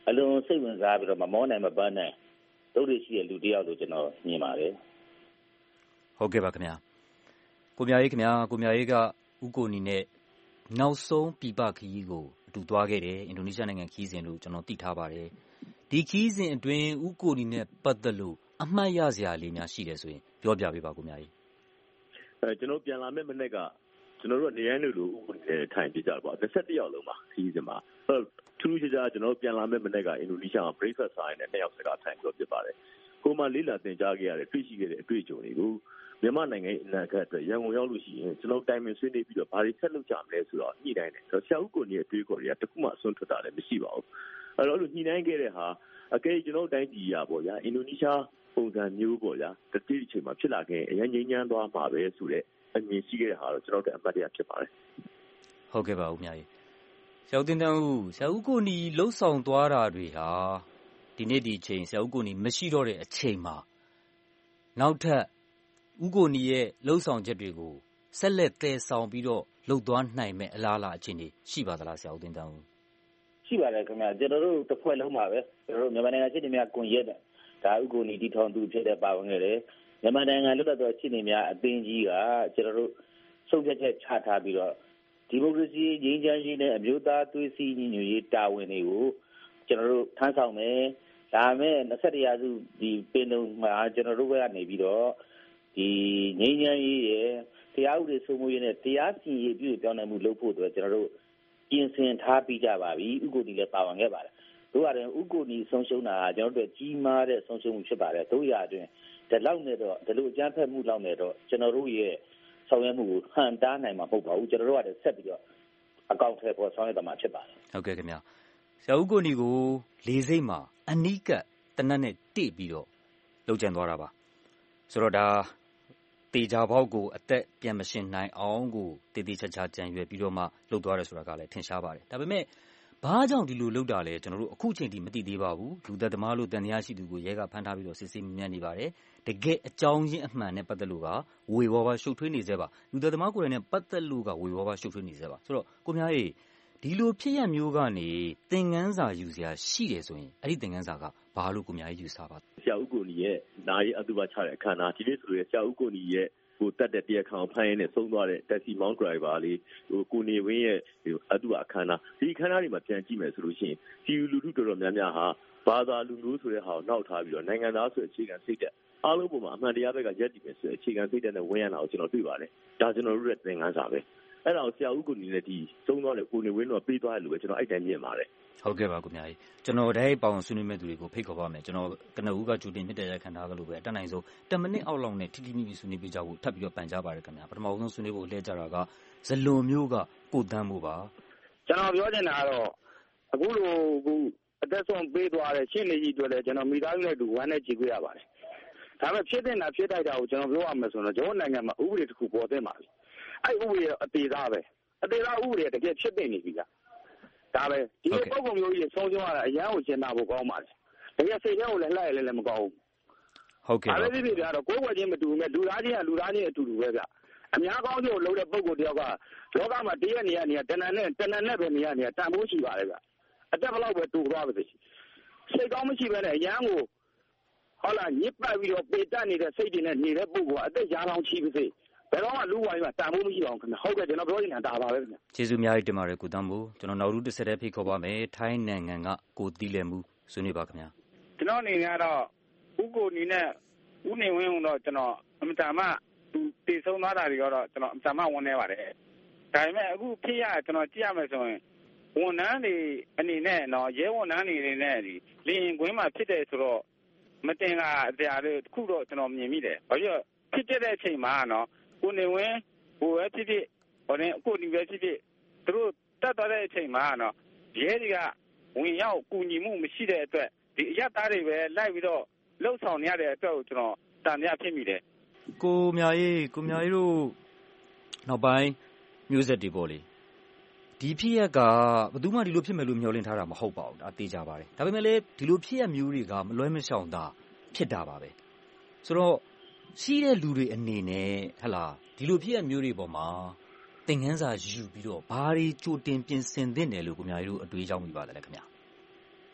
အလွန်စိတ်ဝင်စားပြီးတော့မမောနိုင်မပန်းနိုင်လုပ်ရရှိတဲ့လူတစ်ယောက်လို့ကျွန်တော်မြင်ပါတယ်ဟုတ်ကဲ့ပါခင်ဗျာကိုမြရေးခင်ဗျာကိုမြရေးကဦးကိုနီနဲ့နောက်ဆုံးပြည်ပခရီးကိုအတူသွားခဲ့တယ်အင်ဒိုနီးရှားနိုင်ငံခရီးစဉ်လို့ကျွန်တော်သိထားပါတယ်ဒီခရီးစဉ်အတွင်းဦးကိုနီနဲ့ပတ်သက်လို့အမှတ်ရစရာလေးများရှိတယ်ဆိုရင်ပြောပြပေးပါကိုမြရေးကျွန်တော်ပြန်လာမဲ့မနေ့ကကျွန်တော်တို့နေရန်လို့ဦးကိုနီနဲ့ထိုင်ပြကြတယ်ပေါ့21ရောက်လုံးပါခရီးစဉ်မှာထူးခြားခြားကျွန်တော်ပြန်လာမဲ့မနေ့ကအင်ဒိုနီးရှားမှာ breakfast ဆိုင်နဲ့2ယောက်စကားထိုင်ပြောဖြစ်ပါတယ်ကိုမလေးလာသင်ကြားခဲ့ရတဲ့တွေ့ရှိခဲ့တဲ့အတွေ့အကြုံတွေကိုမြန်မာနိုင်ငံအနာဂတ်အတွက်ရန်ကုန်ရောက်လို့ရှိရင်ကျွန်တော်တိုင်ပင်ဆွေးနွေးပြီးတော့ဘာတွေဆက်လုပ်ကြမလဲဆိုတော့ညှိနှိုင်းတယ်ဆရာဦးကိုနီရဲ့အတွေ့အကြုံတွေကတခုမှအစွန်းထွက်တာလည်းမရှိပါဘူးအဲ့တော့ညှိနှိုင်းခဲ့တဲ့ဟာအကယ်ကျွန်တော်တိုင်းပြည်ရပေါ့ဗျာအင်ဒိုနီးရှားပုံစံမျိုးပေါ့ဗျာတတိအချိန်မှာဖြစ်လာခဲ့အရင်ငြိမ်းချမ်းသွားမှာပဲဆိုတဲ့အမြင်ရှိခဲ့တဲ့ဟာတော့ကျွန်တော်တို့အမှတ်တရဖြစ်ပါတယ်ဟုတ်ကဲ့ပါဦးမြကြီးဆရာဦးတင်တန်းဦးဆရာဦးကိုနီလှုပ်ဆောင်သွားတာတွေဟာဒီနေ့ဒီအချိန်ဆရာဦးကိုနီမရှိတော့တဲ့အချိန်မှာနောက်ထပ်ဦးကိုနီရဲ့လှုပ်ဆောင်ချက်တွေကိုဆက်လက်တည်ဆောင်ပြီးတော့လှုပ်သွားနိုင်မဲ့အလားအလာအခြေအနေရှိပါသလားဆရာဦးတင်တန်းဦးရှိပါတယ်ခင်ဗျာကျွန်တော်တို့တစ်ဖွဲ့လုံးပါပဲကျွန်တော်တို့မြန်မာနိုင်ငံရှေ့နေများကွန်ရက်တဲ့ဒါဦးကိုနီတီထောင်သူဖြစ်တဲ့ပါဝင်ခဲ့တယ်မြန်မာနိုင်ငံလွတ်လပ်သောရှေ့နေများအသင်းကြီးကကျွန်တော်တို့ဆုံးဖြတ်ချက်ချထားပြီးတော့ဒီမိုကရေစီငြိမ်းချမ်းရေးနဲ့အမျိုးသားသွေးစည်းညီညွတ်ရေးတာဝန်တွေကိုကျွန်တော်တို့ထမ်းဆောင်မယ်ဒါမဲ့21ရာစုဒီပင်လုံမှာကျွန်တော်တို့ကနေပြီးတော့ဒီငြိမ်းချမ်းရေးရဲ့တရားဥပဒေစိုးမိုးရေးနဲ့တရားစီရင်ရေးပြုပြောင်းလဲမှုလုပ်ဖို့အတွက်ကျွန်တော်တို့ပြင်ဆင်ထားပြီးကြပါပြီဥက္ကိုနီလည်းပါဝင်ခဲ့ပါတယ်တို့ရတယ်ဥက္ကိုနီဆုံးရှုံးတာကျွန်တော်တို့ကြီးမားတဲ့ဆုံးရှုံးမှုဖြစ်ပါတယ်တို့ရအတွင်းဒီလောက်နဲ့တော့ဒီလိုအကြမ်းဖက်မှုလောက်နဲ့တော့ကျွန်တော်တို့ရဲ့ဆောင်ရွက်မှုကိုဟန်တားနိုင်မှာမဟုတ်ပါဘူးကျွန်တော်တို့ကဆက်ပြီးတော့အကောင့်ထဲပေါ်ဆောင်ရွက်တာမှာဖြစ်ပါတယ်ဟုတ်ကဲ့ခင်ဗျာဆရာဦးကိုနီကိုလေးစိတ်မှာအနီးကပ်တနတ်နဲ့တိပြီးတော့လှုပ်ကြံသွားတာပါဆိုတော့ဒါတေချာပေါက်ကိုအသက်ပြန်မရှင်နိုင်အောင်ကိုတေတေချာချာကြံရွယ်ပြီးတော့မှလှုပ်သွားတယ်ဆိုတာကလည်းထင်ရှားပါတယ်ဒါပေမဲ့ဘာကြောင့်ဒီလိုလှုပ်တာလဲကျွန်တော်တို့အခုချိန်ထိမသိသေးပါဘူးလူသက်သမားလို့တန်တရားရှိသူကိုရဲကဖမ်းထားပြီးတော့စစ်ဆေးမြင်နေပါတယ်တကယ်အကြောင်းရင်းအမှန်နဲ့ပတ်သက်လို့ကဝေဝါးဝါရှုပ်ထွေးနေသေးပါလူသက်သမားကိုယ်တိုင်နဲ့ပတ်သက်လို့ကဝေဝါးဝါရှုပ်ထွေးနေသေးပါဆိုတော့ကိုများရေဒီလိုဖြစ်ရမျိုးကနေသင်ခန်းစာယူစရာရှိတယ်ဆိုရင်အဲ့ဒီသင်ခန်းစာကဘာလို့ကိုများရေယူဆပါဆရာဦးကိုနီရဲ့နာရီအတုပချတဲ့အခမ်းအနားဒီနေ့ဆိုရင်ဆရာဦးကိုနီရဲ့ကိုတက်တဲ့တရားခံဖမ်းရင်းနဲ့ဆုံးသွားတဲ့တက်စီမောင်းဒရိုင်ဘာလေးကိုနေဝင်းရဲ့အတုအခမ်းအနားဒီအခမ်းအနားတွေမှာပြန်ကြည့်မယ်ဆိုလို့ရှိရင်ဒီလူထုတော်တော်များများဟာဘာသာလူမျိုးဆိုတဲ့ဟာကိုနောက်ထားပြီးတော့နိုင်ငံသားဆိုတဲ့အခြေခံစိတ်ဓာတ်အားလုံးပေါ်မှာအမှန်တရားဘက်ကရက်တည်မယ်ဆိုတဲ့အခြေခံစိတ်ဓာတ်နဲ့ဝင်ရတာကိုကျွန်တော်တွေ့ပါတယ်ဒါကျွန်တော်တို့ရဲ့သင်ခန်းစာပဲအဲ့ဒါကိုဆရာဦးကိုနီနဲ့ဒီဆုံးသွားတဲ့ကိုနေဝင်းတို့ပေးသွားတယ်လို့ပဲကျွန်တော်အဲ့တိုင်းမြင်ပါတယ်ဟုတ်ကဲ့ပါခင်ဗျာကြီးကျွန်တော်တည်းပေါအောင်ဆွေးနွေးမဲ့သူတွေကိုဖိတ်ခေါ်ပါမယ်ကျွန်တော်ကနဦးကဂျူတင်မြစ်တဲ့ရခံထားကြလို့ပဲအတက်နိုင်ဆုံး10မိနစ်အောက်လောက်နဲ့ထိထိမိမိဆွေးနွေးပြကြဖို့ထပ်ပြီးတော့ပန်ကြားပါတယ်ခင်ဗျာပထမဆုံးဆွေးနွေးဖို့လဲကြတာကဇလွန်မျိုးကကိုတန်းမှုပါကျွန်တော်ပြောချင်တာကတော့အခုလိုအခုအသက်ဆုံးပေးသွားတဲ့ရှင်းနေကြီးတွေ့လဲကျွန်တော်မိသားစုနဲ့တူဝမ်းနဲ့ကြည့်ကြရပါတယ်ဒါပေမဲ့ဖြစ်တဲ့နာဖြစ်တိုက်တာကိုကျွန်တော်ပြောရမယ်ဆိုတော့ကျွန်တော်နိုင်ငံမှာဥပဒေတစ်ခုပေါ်သင့်ပါပြီအဲ့ဥပဒေအသေးသားပဲအသေးသားဥပဒေတကယ်ဖြစ်နေပြီလားဒါပဲဒီလိုပုံပုံမျိုးကြီးဆုံးရှုံးရတာအရန်ကိုရှင်းတာဖို့ကောင်းပါလေတကယ်စိတ်ထဲကိုလည်းလှည့်ရလည်းမကောင်းဘူးဟုတ်ကဲ့ဒါလည်းဒီပြတော့ကိုယ်ဝယ်ချင်းမတူနဲ့လူသားချင်းကလူသားချင်းအတူတူပဲဗျအများကောင်းကျိုးလုပ်တဲ့ပုံကိုတယောက်ကလောကမှာတည့်ရနေရနေတဏ္ဍနဲ့ပဲနေရနေတန်ဖိုးရှိပါလေဗျအတက်ဘလောက်ပဲတူသွားပါစေစိတ်ကောင်းမရှိဘဲနဲ့အရန်ကိုဟုတ်လားညစ်ပတ်ပြီးတော့ပေတက်နေတဲ့စိတ်တွေနဲ့နေတဲ့ပုံကအသက်ရာလောင်ချီပါစေဘယ်တော့မှလူဝိုင်းမှာတန်ဖိုးမရှိအောင်ခင်ဗျဟုတ်ကဲ့ကျွန်တော်ပြောနေတာဒါပါပဲခင်ဗျကျေးဇူးအများကြီးတင်ပါတယ်ကိုတန်းမို့ကျွန်တော်နောက်တစ်ဆက်တည်းဖိတ်ခေါ်ပါမယ်ထိုင်းနိုင်ငံကကိုတီးလည်မှုဆွေးနွေးပါခင်ဗျာကျွန်တော်အနေနဲ့တော့ဦးကိုနီနဲ့ဦးနေဝင်းတော့ကျွန်တော်အမတန်မှသူတည်ဆုံးသွားတာတွေတော့ကျွန်တော်အမတန်မှဝန်းနေပါတယ်ဒါပေမဲ့အခုဖြစ်ရကျွန်တော်ကြည့်ရမယ်ဆိုရင်ဝန်ထမ်းတွေအနေနဲ့တော့ရဲဝန်ထမ်းတွေနဲ့ဒီလင်းကွင်းမှာဖြစ်တယ်ဆိုတော့မတင်ကအတရားတွေတခုတော့ကျွန်တော်မြင်မိတယ်ဘာဖြစ်ဖြစ်တဲ့အချိန်မှာနော်ကိုနေဝင်းဟိုပဲဖြစ်ဖြစ်ဟိုနေအခုဒီပဲဖြစ်ဖြစ်သူတို့တက်သွားတဲ့အချိန်မှာနော်ရဲတွေကဝင်ရောက်ကူညီမှုမရှိတဲ့အတွက်ဒီအရသားတွေပဲလိုက်ပြီးတော့လှုပ်ဆောင်နေရတဲ့အတွက်ကိုကျွန်တော်တန်မြဖြစ်မိတယ်ကိုမြာရေးတို့နောက်ပိုင်းမျိုးဆက်တွေပေါ့လေဒီဖြစ်ရက်ကဘယ်သူမှဒီလိုဖြစ်မယ်လို့မျှော်လင့်ထားတာမဟုတ်ပါဘူးဒါသိကြပါတယ်ဒါပေမဲ့လည်းဒီလိုဖြစ်ရမျိုးတွေကမလွဲမရှောင်သာဖြစ်တာပါပဲဆိုတော့ရှိတဲ့လူတွေအနေနဲ့ဟလာဒီလိုဖြစ်ရမျိုးတွေပေါ်မှာသင်ခန်းစာယူပြီးတော့ဘာတွေကြိုတင်ပြင်ဆင်သင့်တယ်လို့ကိုမြာတို့အတွေးကြောင်းမိပါသလဲခင်ဗျာ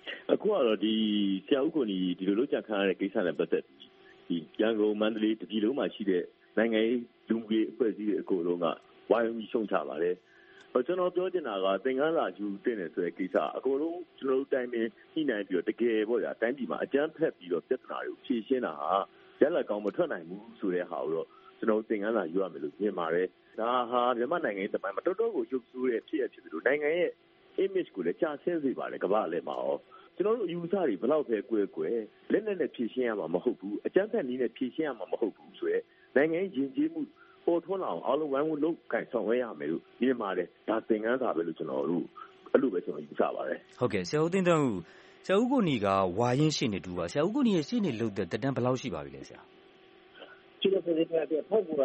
အခုကတော့ဒီဆရာဦးကိုနီဒီလိုလုပ်ကြံခံရတဲ့ကိစ္စနဲ့ပတ်သက်ပြီးဒီရန်ကုန်မန္တလေးတပြည်လုံးမှာရှိတဲ့နိုင်ငံရေးလူမှုရေးအဖွဲ့အစည်းတွေအကုန်လုံးကဝိုင်းပြီးရှုံချပါတယ်ကျွန်တော်ပြောချင်တာကသင်္ကန်းစာယူတင်တယ်ဆိုတဲ့ကိစ္စအကုန်လုံးကျွန်တော်တို့တိုင်းပင်ညှိနှိုင်းပြီးတော့တကယ်ပေါ့ဗျာတိုင်းပြည်မှာအကြမ်းဖက်ပြီးတော့ပြဿနာတွေကိုဖြေရှင်းတာဟာရလဒ်ကောင်းမထွက်နိုင်ဘူးဆိုတဲ့ဟာကိုတော့ကျွန်တော်သင်္ကန်းစာယူရမယ်လို့မြင်ပါတယ်ဒါဟာမြန်မာနိုင်ငံရဲ့တမိုင်းမှာတော်တော်ကိုရုပ်ဆိုးတဲ့ဖြစ်ရဖြစ်ပြီးတော့နိုင်ငံရဲ့ image ကိုလည်းကြာဆင်းစေပါတယ်ကမ္ဘာလည်းမှာရောကျွန်တော်တို့အယူအဆတွေဘယ်လောက်ပဲကွဲကွဲလက်နဲ့ဖြည့်ရှင်းရမှာမဟုတ်ဘူးအကြမ်းဖက်နည်းနဲ့ဖြည့်ရှင်းရမှာမဟုတ်ဘူးဆိုရဲနိုင်ငံရေးယဉ်ကျေးမှုပေါ်ထွန်းလာအောင်အားလုံးဝိုင်းဝန်းလုပ်ကိုင်ဆောင်ရွက်ရမယ်လို့မြင်ပါတယ်ဒါသင်ခန်းစာပဲလို့ကျွန်တော်တို့အဲ့လိုပဲကျွန်တော်ယူဆပါတယ်ဟုတ်ကဲ့ဆရာဦးသိန်းသန်းဦးဆရာဦးကိုနီကဝါရင်းရှေ့နေတူပါဆရာဦးကိုနီရဲ့ရှေ့နေလုပ်တဲ့တက်တန်းဘယ်လောက်ရှိပါပြီလဲဆရာကျွန်တော်ပြောတဲ့ဖောက်က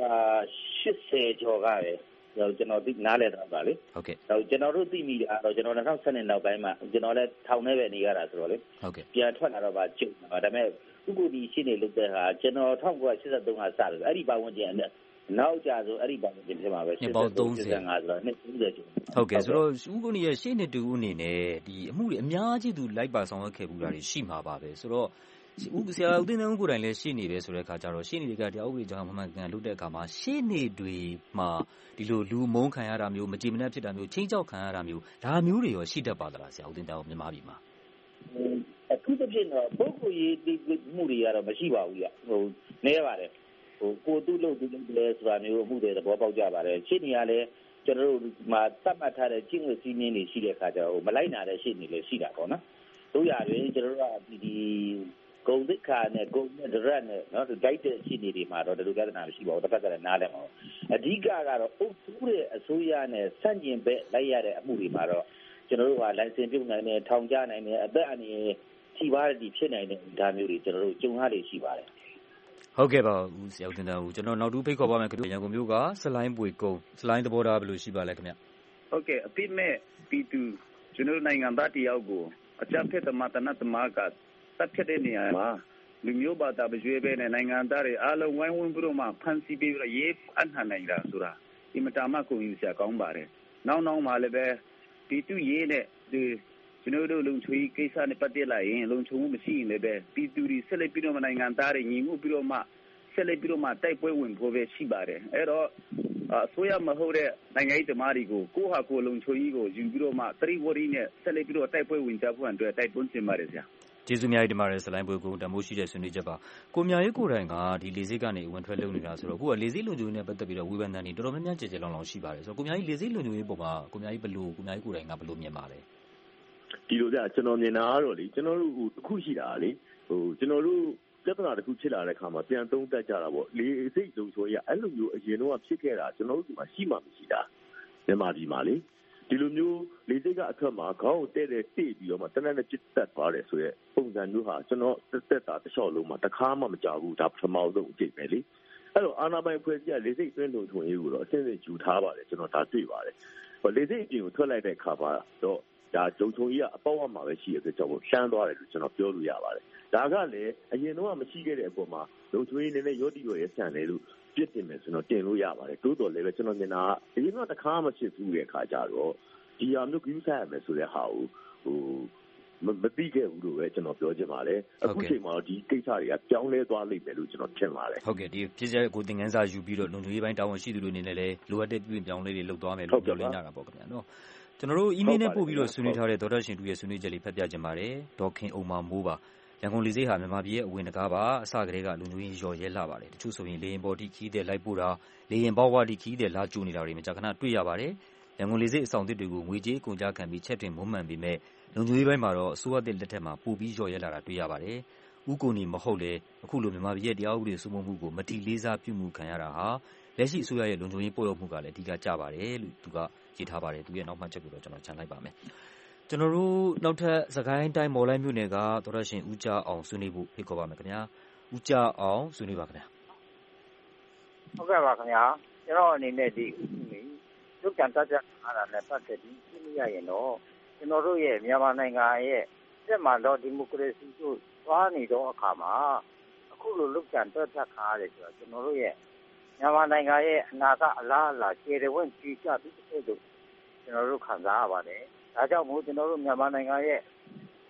80ကျော်ကပဲကျွန်တော်သိနားလဲတော့ပါလေဟုတ်ကဲ့ကျွန်တော်တို့သိမိတာတော့ကျွန်တော်2012နောက်ပိုင်းမှာကျွန်တော်လည်းထောင်ထဲပဲနေရတာဆိုတော့လေဟုတ်ကဲ့ပြန်ထွက်လာတော့ပါကျုပ်ဒါပေမဲ့ဥပ္ပဒီရှိနေလို့တဲ့ဟာကျွန်တော်1983ကစတယ်အဲ့ဒီပါဝင်ကျန်တဲ့နောက်ကြဆိုအဲ့ဒီပါဝင်ကျန်ဖြစ်မှာပဲ 85ဆိုတော့နှစ်30ကျော်ဟုတ်ကဲ့ဆိုတော့ဦးကိုနီရဲ့ရှေ့နေတူအနေနဲ့ဒီအမှုတွေအများကြီးသူလိုက်ပါဆောင်ရွက်ခဲ့ဘူးတာတွေရှိမှာပါပဲဆိုတော့ဆရာဦးသိန်းသန်းဦးကိုယ်တိုင်လည်းရှေ့နေပဲဆိုတဲ့အခါကျတော့ရှေ့နေတွေကတရားဥပဒေကြောင်းမှန်ကန်လုပ်တဲ့အခါမှာရှေ့နေတွေမှာဒီလိုလူမုန်းခံရတာမျိုးမကြည်မနှက်ဖြစ်တာမျိုးချင်းကြောက်ခံရတာမျိုးဒါမျိုးတွေရောရှိတတ်ပါသလားဆရာဦးသိန်းသန်းဦးမြန်မာပြည်မှာအခုတစ်ပြည့်တော့ပုဂ္ဂိုလ်ရေးတိမှုတွေကတော့မရှိပါဘူးနည်းပါတယ်ကိုသူ့လို့သူလဲဆိုတာမျိုးမှုတွေသဘောပေါက်ကြပါတယ်ရှေ့နေကလည်းကျွန်တော်တို့မှာသတ်မှတ်ထားတဲ့ကျင့်ဝတ်စည်းမျဉ်းတွေရှိတဲ့အခါကျတော့မလိုက်နာတဲ့ရှေ့နေလည်းရှိတာပေါ့နော်တို့ရတွင်ကျွန်တော်တို့ကဒီဂုံသစ္စာနဲ့ဂုံနဲ့ဒရက်နဲ့နော်ဒိုက်တဲ့ရှိနေတွေမှာတော့ဒီလိုပြဿနာမရှိပါဘူးတစ်ဖက်ကလည်းနားလည်မှာအဓိကကတော့အုပ်စုတဲ့အစိုးရနဲ့ဆန့်ကျင်ဘက်လိုက်ရတဲ့အမှုတွေမှာတော့ကျွန်တော်တို့ကလိုင်စင်ပြုတ်နိုင်တယ်ထောင်ကျနိုင်တယ်အသက်အန္တရာယ်ထိပါးတဲ့ဖြစ်နိုင်တဲ့ဒါမျိုးတွေကျွန်တော်တို့ကြုံရတွေရှိပါတယ်ဟုတ်ကဲ့ပါဦးဆရာဦးတင်တာဦးကျွန်တော်နောက်တူဖိတ်ခေါ်ပါမယ်ခင်ဗျရန်ကုန်မြို့ကစလိုင်းပွေကုန်းစလိုင်းသဘောထားဘယ်လိုရှိပါလဲခင်ဗျဟုတ်ကဲ့အပြစ်မဲ့ပြည်သူကျွန်တော်နိုင်ငံသားတယောက်ကိုအကြမ်းဖက်သမားတနတ်သမားကတပ်ဖြတ်တဲ့နေရာမှာလူမျိုးဘာသာရွေးပဲနဲ့နိုင်ငံသားတွေအားလုံးဝိုင်းဝန်းပြီးတော့မှဖန်ဆီးပြီးတော့ရေးအနှံနိုင်တာဆိုတာဒီမတာမကိုယူစရာကောင်းပါတယ်နောက်မှလည်းပဲပြည်သူရေးနဲ့ဒီကျွန်တော်တို့လုံခြုံရေးကိစ္စနဲ့ပတ်သက်လာရင်လုံခြုံမှုမရှိရင်လည်းပဲပြည်သူတွေဆက်လက်ပြီးတော့နိုင်ငံသားတွေညီမှုပြီးတော့မှဆက်လက်ပြီးတော့မှတိုက်ပွဲဝင်ဖို့ပဲရှိပါတယ်အဲ့တော့အစိုးရမဟုတ်တဲ့နိုင်ငံရေးသမားတွေကိုကိုယ့်ဟာကိုယ်လုံခြုံရေးကိုယူပြီးတော့မှသတိဝရီနဲ့ဆက်လက်ပြီးတော့တိုက်ပွဲဝင်ကြဖို့အတွက်တိုက်တွန်းတင်ပါတယ်ဗျာကျေးဇူးများတင်ပါတယ်စလိုင်းပွေကုန်းတမိုးရှိတဲ့ဆွေးနွေးချက်ပါကိုမြရေးကိုယ်တိုင်ကဒီလေဆိပ်ကနေဝင်ထွက်လုပ်နေတာဆိုတော့အခုကလေဆိပ်လုံခြုံရေးနဲ့ပတ်သက်ပြီးတော့ဝေဖန်တဲ့နေတော်တော်များများကြည်ကြဲလောင်လောင်ရှိပါတယ်ဆိုတော့ကိုမြရေးလေဆိပ်လုံခြုံရေးပုံမှာကိုမြရေးကိုယ်တိုင်ကဘယ်လိုမြင်ပါလဲဒီလိုကြကျွန်တော်မြင်တာကတော့လေကျွန်တော်တို့တစ်ခုရှိတာလေကျွန်တော်တို့ပြဿနာတစ်ခုဖြစ်လာတဲ့အခါမှာပြန်သုံးသပ်ကြတာပေါ့လေစိတ်လုံခြုံရေးအဲ့လိုမျိုးအရင်တော့ဖြစ်ခဲ့တာကျွန်တော်တို့ဒီမှာရှိမှမရှိတာမြန်မာပြည်မှာလေဒီလိုမျိုးလေစိတ်ကအထက်မှာခေါင်းကိုတဲ့တဲ့တိပြီးတော့မှတနက်နဲ့ပြစ်တက်သွားတယ်ဆိုရဲပုံစံမျိုးဟာကျွန်တော်တက်တာတစ်လျှောက်လုံးမှာတစ်ခါမှမကြောက်ဘူးဒါပထမဆုံးအကြိမ်ပဲလေအဲ့တော့အာနာပိုင်ဖွဲ့စည်းလေစိတ်တွင်းလုံခြုံရေးကိုတော့အစင်းစင်းယူထားပါတယ်ကျွန်တော်ဒါတွေ့ပါတယ်လေစိတ်အပြင်ကိုထွက်လိုက်တဲ့အခါမှာတော့ဒါလုံခြုံရေးကအပေါက်အမှာပဲရှိရတဲ့ကြောင့်ရှမ်းသွားတယ်လို့ကျွန်တော်ပြောလို့ရပါတယ်ဒါကလည်းအရင်တော့မရှိခဲ့တဲ့အပေါ်မှာလုံခြုံရေးနည်းနည်းရောတိရောရဲဆန်တယ်လို့ပြစ်တင်မယ်ဆိုတော့တင်လို့ရပါတယ်တိုးတော်လည်းပဲကျွန်တော်မြင်တာအရင်တော့တစ်ခါမှဖြစ်ဘူးတဲ့အခါကျတော့ဒီဟာမျိုးကူးစားရမယ်ဆိုတဲ့ဟာကိုမသိခဲ့ဘူးလို့ပဲကျွန်တော်ပြောချင်ပါတယ်အခုချိန်မှာဒီကိစ္စတွေကပြောင်းလဲသွားလိမ့်မယ်လို့ကျွန်တော်ထင်ပါတယ်ဟုတ်ကဲ့ဒီဖြစ်တဲ့ကိုသင်ခန်းစာယူပြီးတော့လုံခြုံရေးပိုင်းတာဝန်ရှိသူတွေအနေနဲ့လည်းလိုအပ်တဲ့ပြုပြင်ပြောင်းလဲတွေလုပ်သွားမယ်လို့ပြောလင်းကြတာပေါ့ခင်ဗျာနော်ကျွန်တော်တို့အီးမေးလ်နဲ့ပို့ပြီးတော့ဆွေးနွေးထားတဲ့ဒေါက်တာရှင်တူရဲ့ဆွေးနွေးချက်လေးဖတ်ပြခြင်းပါတယ်ဒေါခင်အုံမာမိုးပါရန်ကုန်လေဆိပ်ဟာမြန်မာပြည်ရဲ့အဝင်တကားပါအစကတည်းကလုံခြုံရေးရော်ရဲလာပါတယ်တချို့ဆိုရင်လေရင်ပေါ်တိခီးတဲ့လိုက်ပို့တာလေရင်ပေါဝါတိခီးတဲ့လာကျူနေတာတွေမကြာခဏတွေ့ရပါတယ်ရန်ကုန်လေဆိပ်အဆောင်သစ်တွေကိုငွေကြေးကုန်ကြခံပြီးချက်တင်မွမ်းမံပေမဲ့လုံခြုံရေးပိုင်းမှာတော့အစိုးရသစ်လက်ထက်မှာပိုပြီးရော်ရဲလာတာတွေ့ရပါတယ်ဥကိုနီမဟုတ်လေအခုလိုမြန်မာပြည်ရဲ့တရားဥပဒေစိုးမိုးမှုကိုမတိလေးစားပြုမှုခံရတာဟာလက်ရှိအစိုးရရဲ့လုံခြုံရေးပေါ်ရောက်မှုကလည်းအဓိကကျပါတယ်လို့သူကရေးထားပါတယ်သူရဲ့နောက်မှတ်ချက်ကိုတော့ကျွန်တော်ချန်လိုက်ပါမယ်ကျွန်တော်တို့နောက်ထပ်စကိုင်းတိုင်းမော်လိုက်မြို့နယ်ကသောရရှင်ဦးကြအောင်ဆွေးနွေးဖို့ဖိတ်ခေါ်ပါမယ်ခင်ဗျာဦးကြအောင်ဆွေးနွေးပါခင်ဗျာဟုတ်ကဲ့ပါခင်ဗျာကျွန်တော်အနေနဲ့ဒီလုတ်ကြံတက်ကြအားတာနဲ့ပတ်သက်ပြီးရှင်းရရင်တော့ကျွန်တော်တို့ရဲ့မြန်မာနိုင်ငံရဲ့စစ်မှန်သောဒီမိုကရေစီကိုသွားနေတော့အခါမှာအခုလိုလုတ်ကြံတက်ကြခါရတယ်ဆိုတော့ကျွန်တော်တို့ရဲ့မြန်မာနိုင်ငံရဲ့အနာကအလားအလာကျေရဝင့်ကြီးချပြီးတဲ့လို့ကျွန်တော်တို့ခံစားရပါတယ်ဒါကြောင့်မို့ကျွန်တော်တို့မြန်မာနိုင်ငံရဲ့စ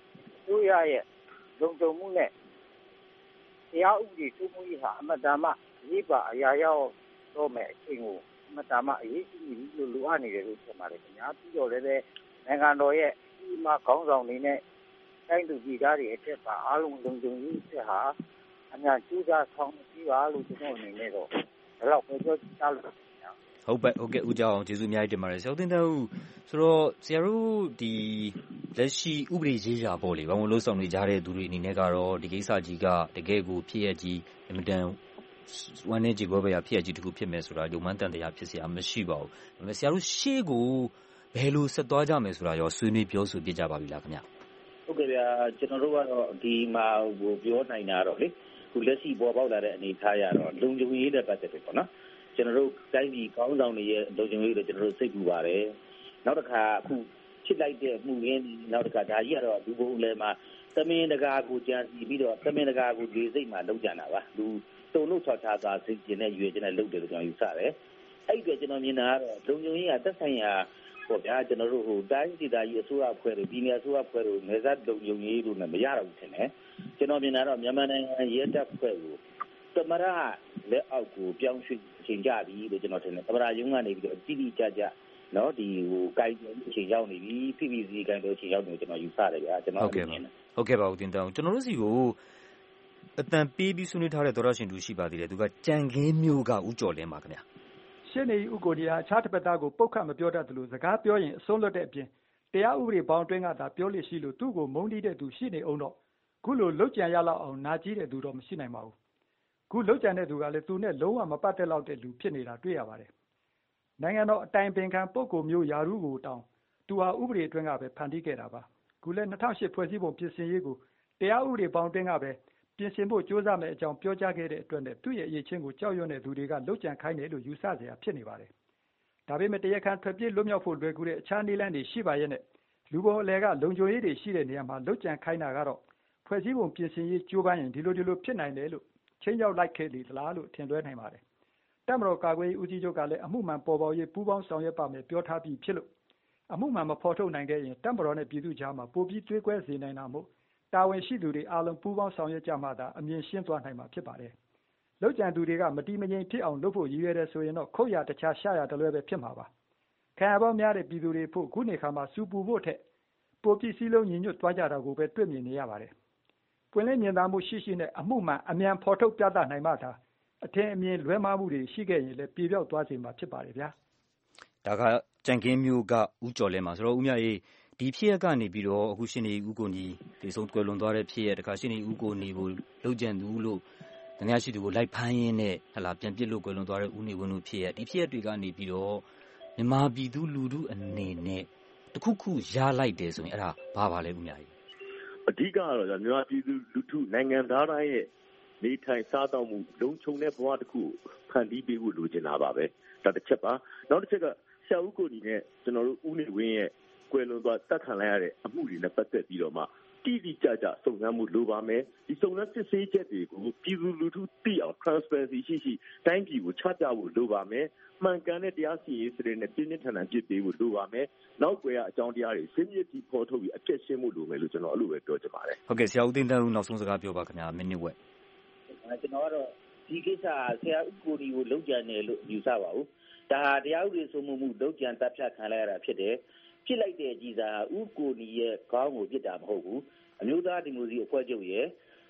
စိုးရရဲ့လုံခြုံမှုနဲ့တရားဥပဒေစိုးမိုးရေးဟာအမတန်မှအရေးပါအရာရောက်တော့မယ်အချိန်ကိုအမတန်မှအရေးကြီးနေပြီလို့လိုအပ်နေတယ်လို့ထင်ပါတယ်ခင်ဗျာပြီးတော့လည်းနိုင်ငံတော်ရဲ့ဒီမှာခေါင်းဆောင်တွေနဲ့တိုင်းသူပြည်သားတွေအထက်ပါအားလုံးလုံခြုံရေးချက်ဟာအများကြီးကဆောင်ကြည့်ပါလို့ကျွန်တော်အနေနဲ့တော့ဘယ်တော့ပဲပြောချင်လို့ဟုတ်ကဲ့ဦးကျော်အောင်ကျေးဇူးအများကြီးတင်ပါတယ်ဆရာဦးတင်တဲ့ဦးဆိုတော့ဆရာတို့ဒီလက်ရှိဥပဒေရေးရာပေါ့လေဘာလို့လို့ဆောင်နေကြတဲ့သူတွေအနေနဲ့ကတော့ဒီကိစ္စကြီးကတကယ်ကိုဖြစ်ရကြီးအမတန်ဝမ်းနေကြပွဲပဲဖြစ်ရကြီးတခုဖြစ်မယ်ဆိုတာယုံမှန်းတန်တရားဖြစ်စရာမရှိပါဘူးဒါပေမဲ့ဆရာတို့ရှေ့ကိုဘယ်လိုဆက်သွားကြမယ်ဆိုတာရောဆွေးနွေးပြောဆိုပြကြပါပြီလားခင်ဗျဟုတ်ကဲ့ဗျာကျွန်တော်တို့ကတော့ဒီမှာပြောနိုင်တာတော့လေခုလက်ရှိပေါ်ပေါက်လာတဲ့အနေအထားရတော့လုံခြုံရေးနဲ့ပတ်သက်တယ်ပေါ့နော်ကျွန်တော်တို့တိုင်းပြည်ကောင်းဆောင်တွေရဲ့လုံခြုံရေးတွေကျွန်တော်တို့စိတ်ပူပါတယ်နောက်တစ်ခါအခုချစ်လိုက်တဲ့မှုရင်းနောက်တစ်ခါဒါကြီးကတော့လူဘုံလည်းမှာသမင်းတကာကိုကြံစီပြီးတော့သမင်းတကာကိုလေစိတ်မှာလုံးကြတာပါလူတုံလို့ချော်ချာသာစိတ်ကျင်တဲ့ရွေကျင်တဲ့လုပ်တယ်လို့ကျွန်တော်ယူဆတယ်အဲ့ဒီကျွန်တော်မြင်တာကတော့လုံခြုံရေးကသက်ဆိုင်ရာပေါ့ဗျာကျွန်တော်တို့တိုင်းဒေသကြီးအစိုးရအဖွဲ့တွေပြည်နယ်အစိုးရအဖွဲ့တွေနေစားလုံခြုံရေးလို့လည်းမရတော့ဘူးထင်တယ်ကျွန်တော်မြင်တာတော့မြန်မာနိုင်ငံရဲတပ်ဖွဲ့ကိုသမရလက်အောက်ကိုပြောင်းရွှေ့ချိန်ကြပြီလို့ကျွန်တော်ထင်တယ်သမရရုံးကနေပြီးတော့တိတိကျကျနော်ဒီကိုင်ချိန်ရောက်နေပြီ PPC ကိုင်တော့ချိန်ရောက်နေကျွန်တော်ယူဆတယ်ဗျာကျွန်တော်မြင်တယ်ဟုတ်ကဲ့ပါဦးတင်တောင်းကျွန်တော်တို့စီကိုအတန်ပေးပြီးဆွေးနွေးထားတဲ့သောရရှင်တူရှိပါသေးတယ်သူကကြံခင်းမျိုးကဦးကျော်လင်းပါခင်ဗျာရှင်းနေဥကိုဒီဟာအခြားတစ်ပတ်သားကိုပုတ်ခတ်မပြောတတ်သလိုစကားပြောရင်အစွန်းလွတ်တဲ့အပြင်တရားဥပဒေဘောင်အတွင်းကသာပြောလို့ရှိလို့သူ့ကိုမုန်းတီးတဲ့သူရှိနေအောင်တော့ခုလိုလုတ်ကြံရလောက်အောင်နာကြီးတဲ့သူတော့မရှိနိုင်ပါဘူးခုလုတ်ကြံတဲ့သူကလည်းသူနဲ့လုံးဝမပတ်သက်လောက်တဲ့လူဖြစ်နေတာတွေ့ရပါတယ်နိုင်ငံတော်အတိုင်ပင်ခံပုဂ္ဂိုလ်မျိုးယာရုကိုတောင်းသူဟာဥပဒေအတွင်းကပဲဖန်တီးခဲ့တာပါခုလည်း2008ဖွဲ့စည်းပုံပြင်ဆင်ရေးကိုတရားဥပဒေဘောင်အတွင်းကပဲပြင်ဆင်ဖို့ကြိုးစားမယ်အကြောင်းပြောကြားခဲ့တဲ့အတွက်နဲ့သူ့ရဲ့အရေးချင်းကိုကြောက်ရွံ့တဲ့သူတွေကလုတ်ကြံခိုင်းတယ်လို့ယူဆစရာဖြစ်နေပါတယ်ဒါပေမဲ့တရားခံထွက်ပြေးလွတ်မြောက်ဖို့လွယ်ကူတဲ့အခြားနည်းလမ်းတွေရှိပါရဲ့နဲ့လူပေါ်အလဲကလုံခြုံရေးတွေရှိတဲ့နေရာမှာလုတ်ကြံခိုင်းတာကတော့ဖွဲ့စည်းပုံပြင်ဆင်ရေးကြိုးပမ်းရင်ဒီလိုဖြစ်နိုင်တယ်လို့ချင်းရောက်လိုက်ခဲ့လေသလားလို့ထင်လွဲနိုင်ပါတယ်တပ်မတော်ကာကွယ်ရေးဦးစီးချုပ်ကလည်းအမှုမှန်ပေါ်ပေါက်ရေးပူးပေါင်းဆောင်ရွက်ပါမယ်ပြောထားပြီးဖြစ်လို့အမှုမှန်မဖော်ထုတ်နိုင်ခဲ့ရင်တပ်မတော်နဲ့ပြည်သူ့ကြားမှာပိုပြီးတွေးကွဲစေနိုင်တာမို့တာဝန်ရှိသူတွေအားလုံးပူးပေါင်းဆောင်ရွက်ကြမှသာအမြင်ရှင်းသွားနိုင်မှာဖြစ်ပါတယ်။လောက်ကျန်သူတွေကမတီးမငြိမ်ဖြစ်အောင်လုပ်ဖို့ရည်ရွယ်တယ်ဆိုရင်တော့ခုတ်ရတခြားရှာရတလွဲပဲဖြစ်မှာပါ။ခံရပေါင်းများတဲ့ပြည်သူတွေဖို့ခုနေခါမှာစူပူဖို့ထက်ပိုပြီးစည်းလုံးညီညွတ်သွားကြတာကိုပဲတွေ့မြင်နေရပါတယ်။ပွင့်လင်းမြင်သာမှုရှိနဲ့အမှုမှန်အမြန်ဖော်ထုတ်ပြသနိုင်မှသာအထင်အမြင်လွဲမှားမှုတွေရှိခဲ့ရင်လည်းပြေပြောက်သွားစေမှာဖြစ်ပါတယ်ဗျာ။ဒါကကြံခင်းမျိုးကဦးကျော်လဲမှာဆိုတော့ဦးမြရေးဒီဖြစ်ရက်ကနေပြီးတော့အခုရှင်နေဦးကိုညီဒီဆုံးကွယ်လွန်သွားတဲ့ဖြစ်ရက်တခါရှင်နေဦးကိုညီကိုလှုပ်ကြံသူလို့တနည်းရှိသူကိုလိုက်ဖမ်းရင်းနဲ့ဟလာပြန်ပစ်လို့ကွယ်လွန်သွားတဲ့ဦးနေဝင်းတို့ဖြစ်ရက်ဒီဖြစ်ရက်တွေကနေပြီးတော့မြန်မာပြည်သူလူထုအနေနဲ့တခုခုရလိုက်တယ်ဆိုရင်အဲ့ဒါဘာလဲဦးမြရေးအဓိကကတော့မြန်မာပြည်သူလူထုနိုင်ငံသားတိုင်းရဲ့နေထိုင်စားသောက်မှုလုံခြုံတဲ့ဘဝတစ်ခုဖန်တီးပေးဖို့လိုချင်တာပါပဲဒါတစ်ချက်ပါနောက်တစ်ချက်ကဆရာဦးကိုညီနဲ့ကျွန်တော်တို့ဦးနေဝင်းရဲ့ကွယ်လွန်သွားတတ်ခံလိုက်ရတဲ့အမှုတွေနဲ့ပတ်သက်ပြီးတော့မှတိတိကျကျစုံစမ်းမှုလိုပါမယ်ဒီစုံစမ်းစစ်ဆေးချက်တွေကိုပြည်သူလူထုသိအောင် transparency ရှိတိုင်းပြည်ကိုချပြဖို့လိုပါမယ်မှန်ကန်တဲ့တရားစီရင်ရေးစနစ်နဲ့ပြင်းပြထန်ထန်ပြစ်ပေးဖို့လိုပါမယ်နောက်ွယ်ကအကြောင်းတရားတွေစစ်မြစ်ပြီးဖော်ထုတ်ပြီးအပြည့်ရှင်းမှုလိုမယ်လို့ကျွန်တော်အဲ့လိုပဲပြောချင်ပါတယ်ဟုတ်ကဲ့ဆရာဦးသိန်းတန်းဦးနောက်ဆုံးစကားပြောပါခင်ဗျာမိနစ်ဝက်ကျွန်တော်ကတော့ဒီကိစ္စဆရာဦးကိုဒီကိုလုံခြံတယ်လို့ယူဆပါဘူးဒါတရားဥပဒေစိုးမိုးမှုလုံခြံတပ်ဖြတ်ခံလိုက်ရတာဖြစ်တယ်ဖြစ်လိုက်တဲ့ကြီးစားဥကိုနီရဲ့ခေါင်းကိုပြစ်တာမဟုတ်ဘူးအမျိုးသားဒီမိုကရေစီအဖွဲ့ချုပ်ရဲ့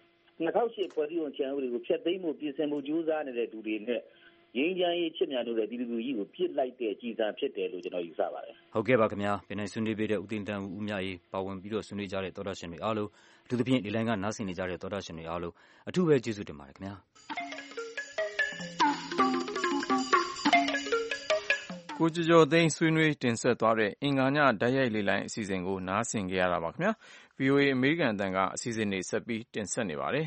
2008ဖွဲ့စည်းပုံချန်ဥပဒေကိုဖျက်သိမ်းမှုပြင်ဆင်မှုကြိုးစားနေတဲ့သူတွေနဲ့ရင်းချမ်းရေးချစ်မြတ်လို့တဲ့ဒီလူကြီးကိုပြစ်လိုက်တဲ့ကြီးစားဖြစ်တယ်လို့ကျွန်တော်ယူဆပါတယ်ဟုတ်ကဲ့ပါခင်ဗျာပြန်နိုင်ဆွေးနွေးပေးတဲ့ဦးသိန်းတန်းဦးမြရေးပါဝင်ပြီးတော့ဆွေးနွေးကြတဲ့သောတာရှင်တွေအားလုံးအထူးသဖြင့်ဒီလိုင်းကနားဆင်နေကြတဲ့သောတာရှင်တွေအားလုံးအထူးပဲကျေးဇူးတင်ပါတယ်ခင်ဗျာကိုကျော်သိန်းဆွေးနွေးတင်ဆက်သွားတဲ့အင်္ဂါညဓာတ်ရိုက်လေလိုင်းအစီအစဉ်ကိုနားဆင်ကြရတာပါခင်ဗျာ VOA အမေရိကန်အသံကအစီအစဉ်တွေဆက်ပြီးတင်ဆက်နေပါတယ်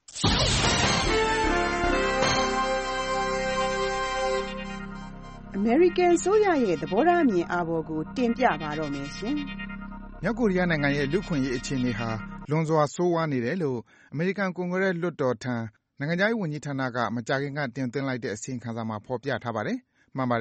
အမေရိကန်ဆိုရရဲ့သဘောထားအမြင်အာဘော်ကိုတင်ပြပါတော့မယ်ရှင်မြောက်ကိုရီးယားနိုင်ငံရဲ့လူ့ခွင့်ရေးအခြေအနေဟာလွန်စွာဆိုးဝါးနေတယ်လို့အမေရိကန်ကွန်ဂရက်လွှတ်တော်ထံနိုင်ငံခြားရေးဝန်ကြီးဌာနကမကြာခင်ကတင်သွင်းလိုက်တဲ့အစီရင်ခံစာမှာဖော်ပြထားပါတယ်မှန်ပါတယ်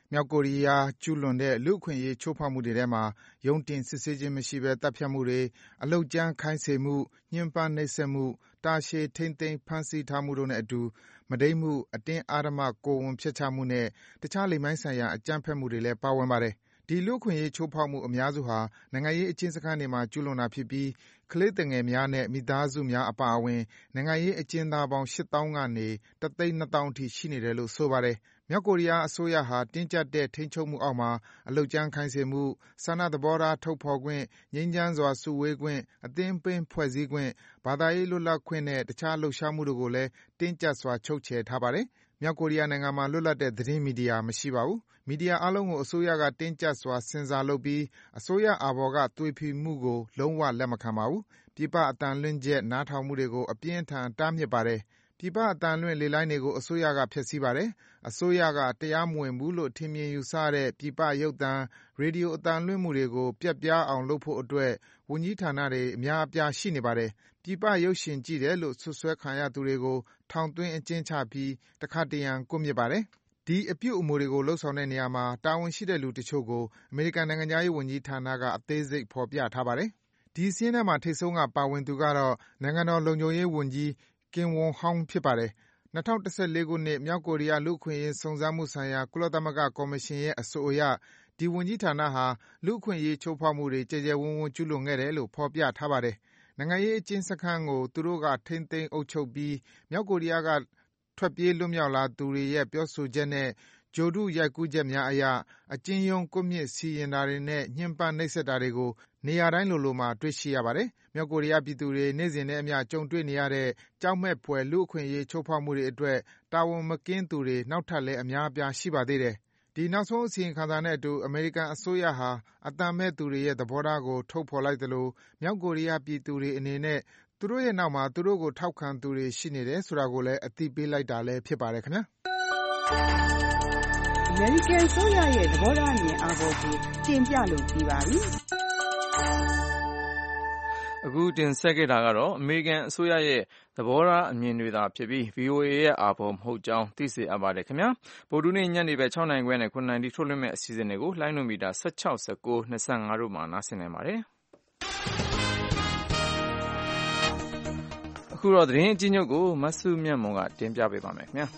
မြောက်ကိုရီးယားကျူးလွန်တဲ့လူ့အခွင့်အရေးချိုးဖောက်မှုတွေထဲမှာရုံးတင်စစ်ဆေးခြင်းမရှိဘဲသတ်ဖြတ်မှုတွေ၊အလုပ်ကြမ်းခိုင်းစေမှု၊ညှဉ်းပန်းနှိပ်စက်မှု၊တာရှည်ထိန်းသိမ်းဖမ်းဆီးထားမှုတို့နဲ့အတူမုဒိမ်းမှု၊အတင်းအဓမ္မကိုယ်ဝန်ဖျက်ချမှုနဲ့တခြားလိင်ပိုင်းဆိုင်ရာအကြမ်းဖက်မှုတွေလည်းပါဝင်ပါတယ်။ဒီလူ့အခွင့်အရေးချိုးဖောက်မှုအများစုဟာနိုင်ငံရေးအကျဉ်းစခန်းတွေမှာကျူးလွန်တာဖြစ်ပြီးကလေးသူငယ်များနဲ့မိသားစုများအပါအဝင်နိုင်ငံရေးအကျဉ်းသားပေါင်း 8,000 ကနေ 1,200,000 အထိရှိနေတယ်လို့ဆိုပါတယ်။မြောက်ကိုရီးယားအစိုးရဟာတင်းကျပ်တဲ့ထိန်းချုပ်မှုအောက်မှာအလုပ်ကြမ်းခိုင်းစေမှု၊ဆန္ဒသဘောထားထုတ်ဖော်ခွင့်၊ငြိမ်းချမ်းစွာစုဝေးခွင့်၊အသင်းပင်းဖွဲ့စည်းခွင့်၊ဘာသာရေးလွတ်လပ်ခွင့်နဲ့တခြားလှုပ်ရှားမှုတို့ကိုလည်းတင်းကျပ်စွာချုပ်ချယ်ထားပါတယ်။မြောက်ကိုရီးယားနိုင်ငံမှာလွတ်လပ်တဲ့သတင်းမီဒီယာမရှိပါဘူး။မီဒီယာအားလုံးကိုအစိုးရကတင်းကျပ်စွာဆင်ဆာလုပ်ပြီးအစိုးရအာဘော်ကသွေဖည်မှုကိုလုံးဝလက်မခံပါဘူး။ပြည်ပအသံလွှင့်ချက်နားထောင်မှုတွေကိုအပြင်းအထန်တားမြစ်ပါတယ်။ပြည်ပအသံလွှင့်လေလိုင်းတွေကိုအစိုးရကဖျက်ဆီးပါတယ်။အစိုးရကတရားမဝင်ဘူးလို့ထင်မြင်ယူဆတဲ့ပြည်ပရုပ်သံ၊ရေဒီယိုအသံလွှင့်မှုတွေကိုပျက်ပြားအောင်လုပ်ဖို့အတွက်ဝန်ကြီးဌာနတွေအများအပြားရှိနေပါတယ်။ပြည်ပရုပ်ရှင်ကြည့်တယ်လို့စွပ်စွဲခံရသူတွေကိုထောင်သွင်းအကျဉ်းချပြီးတခါတရံကွပ်မျက်ပါတယ်။ဒီအပြုအမူတွေကိုလုပ်ဆောင်တဲ့နေရာမှာတာဝန်ရှိတဲ့လူတချို့ကိုအမေရိကန်နိုင်ငံခြားရေးဝန်ကြီးဌာနကအသေးစိတ်ဖော်ပြထားပါတယ်။ဒီစာရင်းထဲမှာထိပ်ဆုံးကပါဝင်သူကတော့နိုင်ငံတော်လုံခြုံရေးဝန်ကြီး Kim Won Hong ဖြစ်ပါတယ်။၂၀၁၄ခုနှစ်မြောက်ကိုရီးယားလူ့အခွင့်အရေးစုံစမ်းမှုဆိုင်ရာကုလသမဂ္ဂကော်မရှင်ရဲ့အဆိုအရဒီဝန်ကြီးဌာနဟာလူ့အခွင့်အရေးချိုးဖောက်မှုတွေကျယ်ကျယ်ဝန်းဝန်းကျူးလွန်ခဲ့တယ်လို့ဖော်ပြထားပါတယ်။နိုင်ငံရေးအကျဉ်းစခန်းကိုသူတို့ကထိန်းသိမ်းအုပ်ချုပ်ပြီးမြောက်ကိုရီးယားကထွက်ပြေးလွတ်မြောက်လာသူတွေရဲ့ပြောဆိုချက်နဲ့ဂြိုဟ်တုရိုက်ကူးချက်များအရအကျဉ်းရုံးကွပ်မျက်စီရင်တာတွေနဲ့ညှဉ်းပန်းနှိပ်စက်တာတွေကိုနေရာတိုင်းလိုလိုမှာတွေ့ရှိရပါတယ်။မြောက်ကိုရီးယားပြည်သူတွေနေ့စဉ်နဲ့အမျှကြုံတွေ့နေရတဲ့ကြောက်မက်ဖွယ်လူ့အခွင့်အရေးချိုးဖောက်မှုတွေအတွက်တာဝန်မကင်းသူတွေနောက်ထပ်လည်းအများအပြားရှိပါသေးတယ်။ဒီနောက်ဆုံးအစီရင်ခံစာနဲ့အတူအမေရိကန်အစိုးရဟာအသံမဲ့သူတွေရဲ့သဘောထားကိုထုတ်ဖော်လိုက်သလိုမြောက်ကိုရီးယားပြည်သူတွေအနေနဲ့သူတို့ရဲ့နောက်မှာသူတို့ကိုထောက်ခံသူတွေရှိနေတယ်ဆိုတာကိုလည်းအသိပေးလိုက်တာလည်းဖြစ်ပါတယ်ခင်ဗျာ။အမေရိကန်အစိုးရရဲ့သဘောထားအမြင်အာဘော်ကိုတင်ပြလို့ပြီးပါပြီ။အခုတင်ဆက်ခဲ့တာကတော့အမေရိကန်အစိုးရရဲ့သဘောထားအမြင်တွေသာဖြစ်ပြီး VOA ရဲ့အာဘော်မဟုတ်ကြောင်းသိစေအပ်ပါတယ်ခင်ဗျာ။ဗုဒ္ဓနေ့ညနေပဲ6နိုင်ခွဲနဲ့9နိုင်တီထုတ်လွှင့်မဲ့အစီအစဉ်တွေကိုလိုင်းနိုမီတာ16 19 25တို့မှာနားဆင်နိုင်ပါတယ်။အခုတော့သတင်းအကြီးချုပ်ကိုမဆုမြတ်မွန်ကတင်ပြပေးပါမယ်ခင်ဗျာ။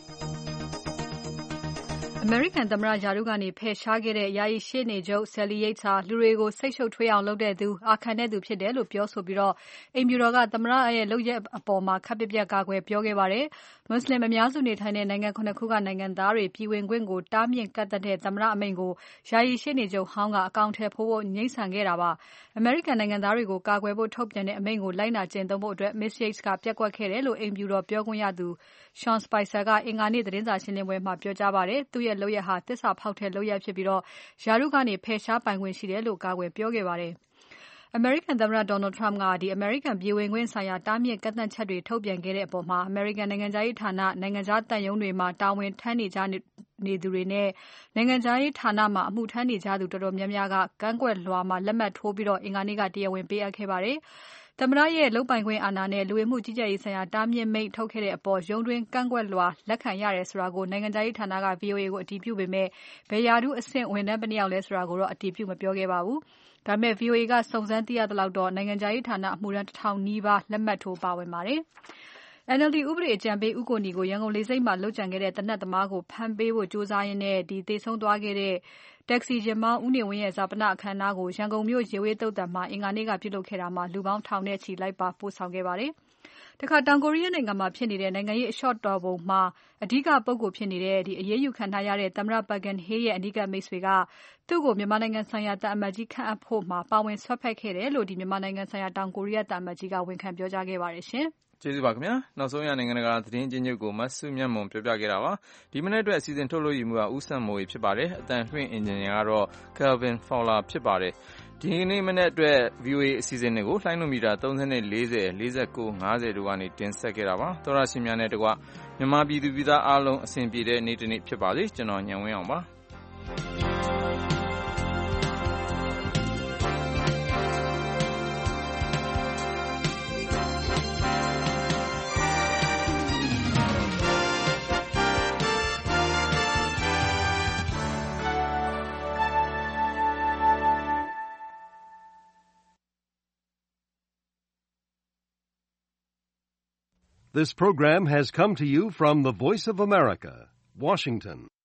အမေရိကန်သမ္မတရာထူးကနေဖယ်ရှားခဲ့တဲ့ယာယီရှေ့နေချုပ် Sally Yates ဟာလူတွေကိုစိတ်ရှုပ်ထွေးအောင်လုပ်တဲ့သူ၊အာခံတဲ့သူဖြစ်တယ်လို့ပြောဆိုပြီးအိမ်ဖြူတော်ကသမ္မတရဲ့လုပ်ရပ်အပေါ်ခပ်ပြတ်ပြတ်ကာကွယ်ပြောခဲ့ပါတယ်။မွတ်ဆလင်အများစုနေထိုင်တဲ့နိုင်ငံ7ခုကနိုင်ငံသားတွေပြည်ဝင်ခွင့်ကိုတားမြစ်ကန့်သတ်တဲ့သမ္မတအမိန့်ကိုယာယီရှေ့နေချုပ်ဟောင်းကအကောင်အထည်ဖော်ဖို့ငြင်းဆန်ခဲ့တာပါ။အမေရိကန်နိုင်ငံသားတွေကိုကာကွယ်ဖို့ထုတ်ပြန်တဲ့အမိန့်ကိုလိုက်နာကျင့်သုံးဖို့အတွက် Ms. Yates ကပျက်ကွက်ခဲ့တယ်လို့အိမ်ဖြူတော်ပြောခွင့်ရသူ Sean Spicer ကအင်္ဂါနေ့သတင်းစာရှင်းပွဲမှာပြောကြားပါတယ်။သူ့ရဲ့လုပ်ရပ်ဟာသစ္စာဖောက်တဲ့လုပ်ရပ်ဖြစ်ပြီးရာထူးကနေဖယ်ရှားပိုင်ခွင့်ရှိတယ်လို့ကာကွယ်ပြောခဲ့ပါတယ်။အမေရိကန်သမ္မတ Donald Trump ကအမေရိကန်ပြည်ဝင်ခွင့်ဆိုင်ရာတားမြစ်ကန့်သတ်ချက်တွေထုတ်ပြန်ခဲ့တဲ့အပေါ်အမေရိကန်နိုင်ငံခြားရေးဌာန၊နိုင်ငံခြားသံရုံးတွေမှာတာဝန်ထမ်းနေကြသူတွေနဲ့နိုင်ငံခြားရေးဌာနမှာအမှုထမ်းနေကြသူတော်တော်များများကကန့်ကွက်လွှာမှာလက်မှတ်ထိုးပြီးအင်္ဂါနေ့ကတရားဝင်ပေးအပ်ခဲ့ပါတယ်။သမ္မတရဲ့လုပ်ပိုင်ခွင့်အာဏာနဲ့လူဝင်မှုကြီးကြပ်ရေးဆိုင်ရာတားမြစ်မိန့်ထုတ်ခဲ့တဲ့အပေါ်ရုံးတွင်းကန့်ကွက်လွှာလက်ခံရတယ်ဆိုတာကိုနိုင်ငံခြားရေးဌာနက VOA ကိုအတည်ပြုပေမဲ့ဘယ်ရာထူးအဆင့်ဝန်ထမ်းဘယ်နှစ်ယောက်လဲဆိုတာကိုတော့အတည်ပြုမပြောခဲ့ပါဘူး။ဒါပေမဲ့ VOA ကစုံစမ်းသိရသလောက်တော့နိုင်ငံခြားရေးဌာနအမှုထမ်း1000နီးပါးလက်မှတ်ထိုးပါဝင်ပါတယ်။ NLD ဥပဒေအကြံပေးဦးကိုနီကိုရန်ကုန်လေဆိပ်မှာလုပ်ကြံခဲ့တဲ့သေနတ်သမားကိုဖမ်းပေးဖို့ကြိုးစားရင်းသေဆုံးသွားခဲ့တဲ့တက္ကစီယာဉ်မောင်းဦးနေဝင်းရဲ့ဈာပနအခမ်းအနားကိုရန်ကုန်မြို့ရေဝေးသုသာန်မှာအင်္ဂါနေ့ကပြုလုပ်ခဲ့တာမှာလူပေါင်းထောင်နဲ့ချီလိုက်ပါပို့ဆောင်ခဲ့ပါတယ်။တခါတောင်ကိုရီးယားနိုင်ငံမှာဖြစ်နေတဲ့နိုင်ငံရေးအလျှော့တော်ပုံမှာအဓိကပုဂ္ဂိုလ်ဖြစ်နေတဲ့အရေးယူခံထားရတဲ့သမ္မတ Park Geun-hye ရဲ့အနီးကပ်မိတ်ဆွေကသူ့ကိုမြန်မာနိုင်ငံဆိုင်ရာသံအမတ်ကြီးခန့်အပ်ဖို့ပါဝင်စွက်ဖက်ခဲ့တယ်လို့မြန်မာနိုင်ငံဆိုင်ရာတောင်ကိုရီးယားသံအမတ်ကြီးကဝန်ခံပြောကြားခဲ့ပါတယ်ရှင်။ကျေးဇူးပါခင်ဗျာနောက်ဆုံးရနိုင်ငံတကာသတင်းချင်းချုပ်ကိုမဆုမြတ်မွန်ပြောပြခဲ့တာပါဒီမနေ့အတွက်အစီအစဉ်ထုတ်လို့ရမှုကဦးစံမိုးဖြစ်ပါတယ်အတန်လွှင့်အင်ဂျင်နီယာကတော့ Kelvin Fowler ဖြစ်ပါတယ်ဒီနေ့မနေ့အတွက် VOA အစီအစဉ်တွေကိုလှိုင်းနိုမီတာ30နဲ့40 49 50တို့ကနေတင်ဆက်ခဲ့တာပါသောရရှင်များနဲ့တကွမြန်မာပြည်သူပြည်သားအားလုံးအစဉ်ပြေတဲ့နေ့တစ်နေ့ဖြစ်ပါစေကျွန်တော်ညံဝင်းအောင်ပါ This program has come to you from the Voice of America, Washington.